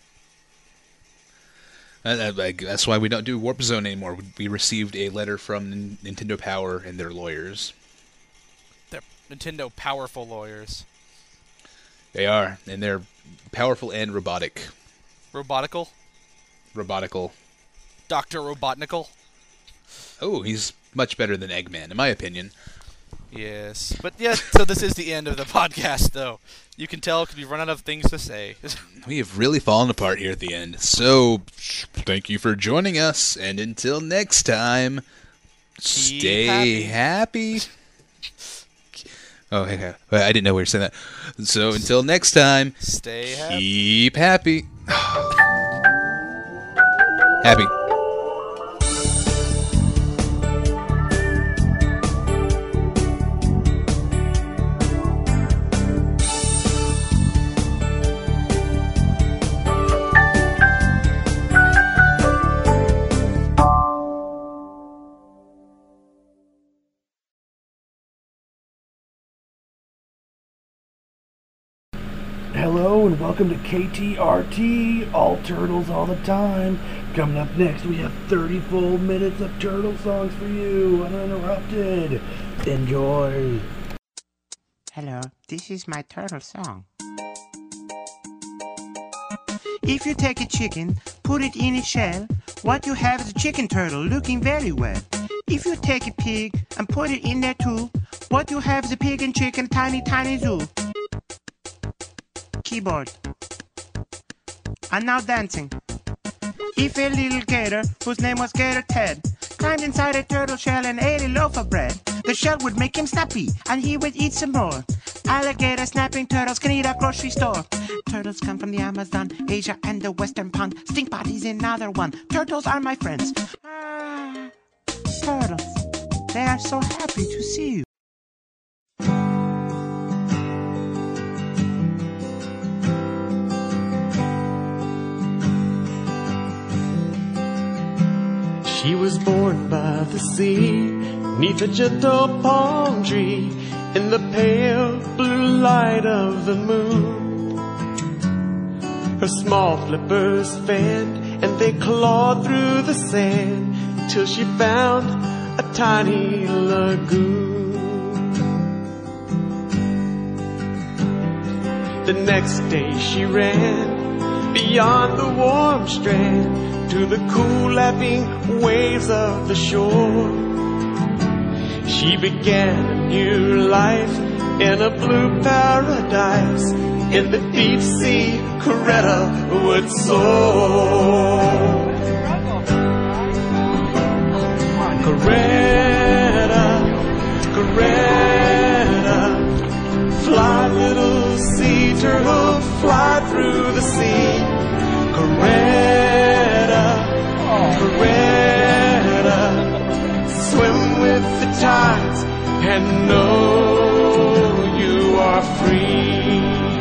Uh, that's why we don't do Warp Zone anymore. We received a letter from Nintendo Power and their lawyers. They're Nintendo powerful lawyers. They are, and they're powerful and robotic. Robotical? Robotical. Doctor Robotnical? Oh, he's much better than Eggman, in my opinion. Yes. But yeah, so this is the end of the podcast, though. You can tell because we've run out of things to say. We have really fallen apart here at the end. So, thank you for joining us, and until next time, Keep stay happy. happy. Oh, hey, I didn't know we were saying that. So, until next time, stay happy. Keep happy. Happy. Hello and welcome to K T R T, all turtles all the time. Coming up next, we have thirty full minutes of turtle songs for you, uninterrupted. Enjoy. Hello, this is my turtle song. If you take a chicken, put it in its shell, what you have is a chicken turtle looking very well. If you take a pig and put it in there too, what you have is a pig and chicken tiny tiny zoo. Keyboard. And now dancing. If a little gator, whose name was Gator Ted, climbed inside a turtle shell and ate a loaf of bread, the shell would make him snappy, and he would eat some more. Alligator snapping turtles can eat at grocery store. Turtles come from the Amazon, Asia, and the Western Pond. Stink body's another one. Turtles are my friends. Ah, turtles. They are so happy to see you. She was born by the sea, neath a gentle palm tree, in the pale blue light of the moon. Her small flippers fanned, and they clawed through the sand, till she found a tiny lagoon. The next day she ran, beyond the warm strand, to the cool lapping waves of the shore. She began a new life in a blue paradise. In the deep sea, Coretta would soar. Coretta, Coretta, fly little sea turtle, fly through the sea. Coretta, Coretta, swim with the tides and know you are free.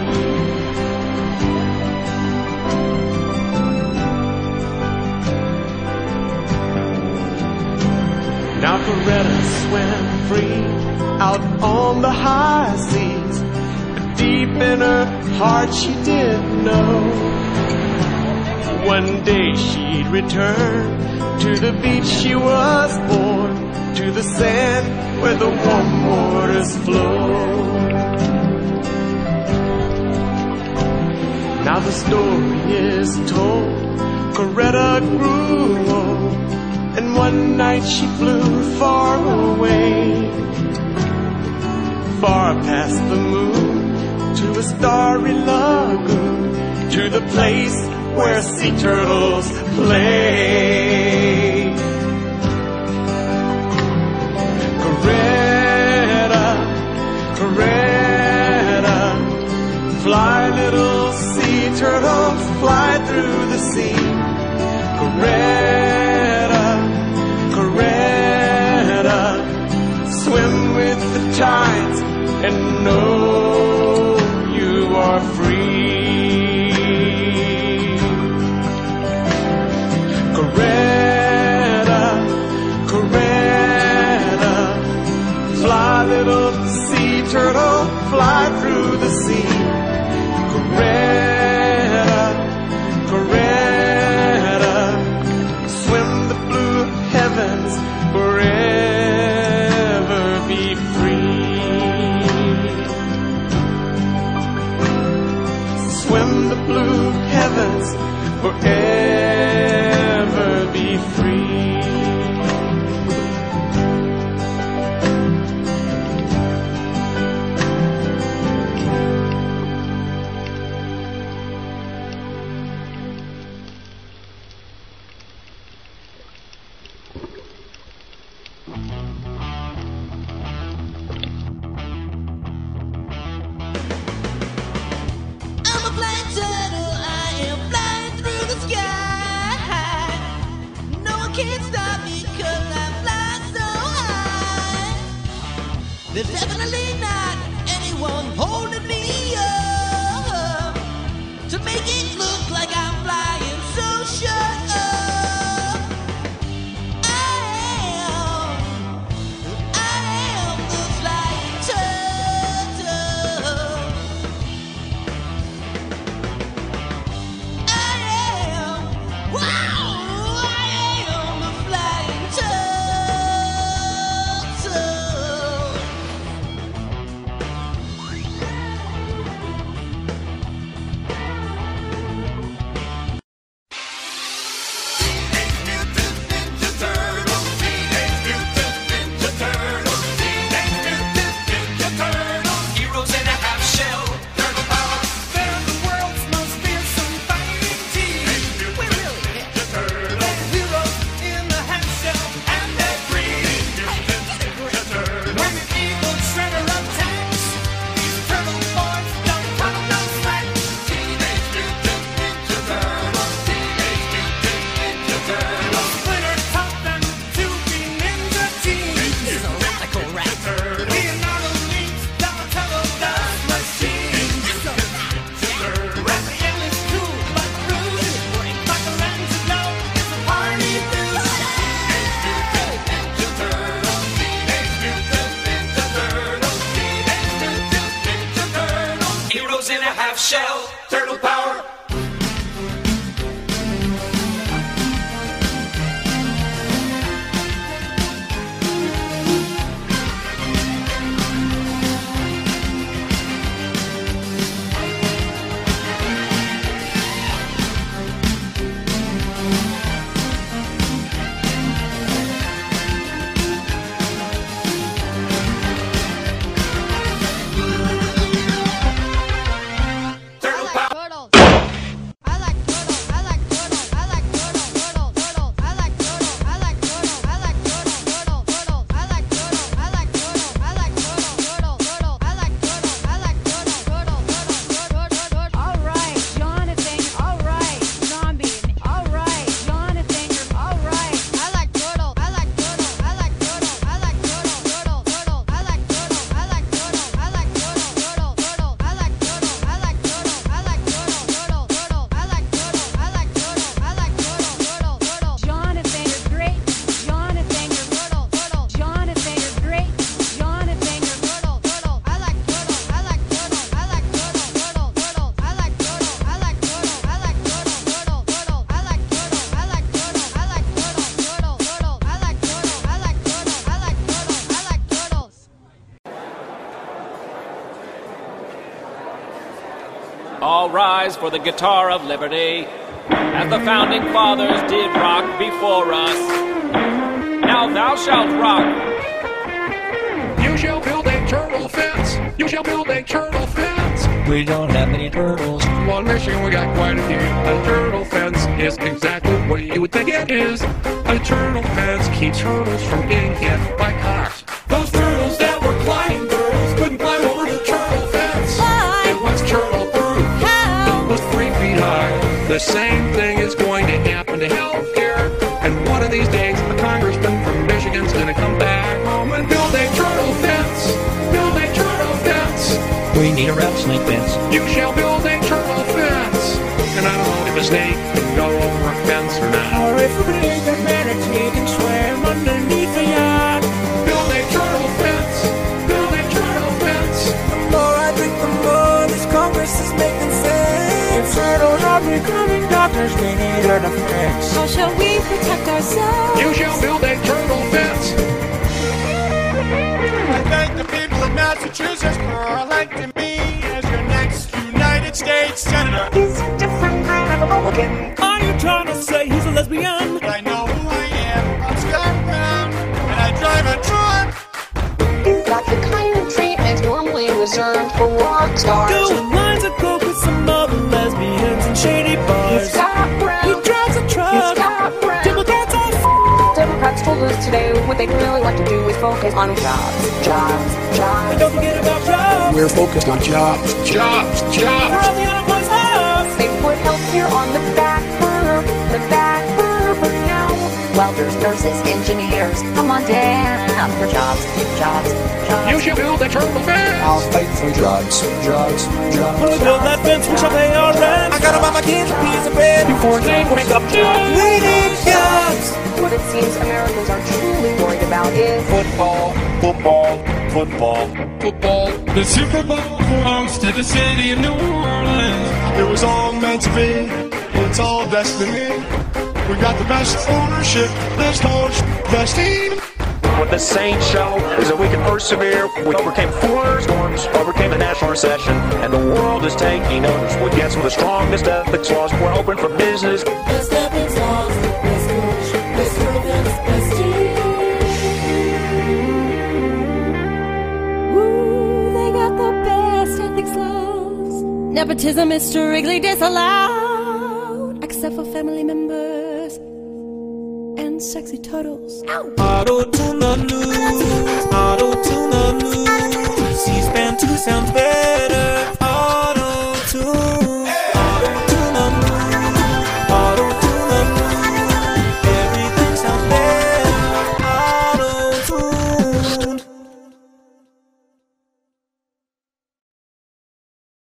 Now Coretta swam free out on the high seas, but deep in her heart she didn't know one day she'd return to the beach she was born, to the sand where the warm waters flow. Now the story is told, Coretta grew old, and one night she flew far away, far past the moon, to a starry lagoon, to the place where sea turtles play. Coretta, Coretta, fly little sea turtle, swim the blue heavens, forever be free. There's definitely not anyone holding me up to make it look like I'm flying, so shut up. I am, I am the flying turtle. I am, wow, I am the flying turtle. Shell, turtle power. All rise for the guitar of liberty, as the founding fathers did rock before us. Now thou shalt rock. You shall build a turtle fence. You shall build a turtle fence. We don't have many turtles. One mission, we got quite a few. A turtle fence is exactly what you would think it is. A turtle fence keeps turtles from being hit by cars. Those turtles that were climbing girls couldn't climb over the turtle fence. Why? It was turtle proof. How? It was three feet high. The same thing is going to happen to healthcare. And one of these days, a congressman from Michigan's going to come back home and build a turtle fence. Build a turtle fence. We need a rattlesnake fence. You shall build a turtle fence. And I don't know if a snake can go over a fence or not. Or if a big manatee can swim underneath the yard. Build a turtle fence. Build a turtle fence. The more I drink, the more this Congress is making sense. If turtles are becoming doctors, we need a defense. How shall we protect ourselves? You shall build a turtle fence. I thank the people of Massachusetts for electing me as your next United United States Senator. He's a different kind of Republican. Are you trying to say he's a lesbian? I know who I am. I'm Scott Brown, and I drive a truck. He's got the kind of treatment normally reserved for rock stars. Doing lines of coke with some other lesbians in shady bars. He's Scott Brown. He drives a truck. He's Scott Brown. Democrats are f***. Democrats told us today what they'd really like to do is focus on jobs, jobs, jobs. And don't forget about jobs. We're focused on jobs, jobs, jobs. We're on the unemployed house. They put healthcare on the back burner, the back burner for now. Welders, nurses, engineers, come on down for jobs, jobs, jobs. You should build a turtle fence. I'll fight for jobs, jobs, jobs. When we build that fence, we shall pay our rent. I gotta buy my kids a piece of bread before they wake up jobs. We need jobs. What it seems Americans are truly worried about is Football, football, football, football. The Super Bowl belongs to the city of New Orleans. It was all meant to be. It's all destiny. We got the best ownership, best coach, best team. What the Saints show is that we can persevere. We overcame four storms, overcame the national recession, and the world is taking notice. We get some of the strongest ethics laws. We're open for business. Best ethics laws, best coach, best programs, best team. Ooh, they got the best ethics laws. Nepotism is strictly disallowed, except for family members and sexy turtles. Ow! Auto-tune the news, auto-tune the news. C-SPAN two sounds better.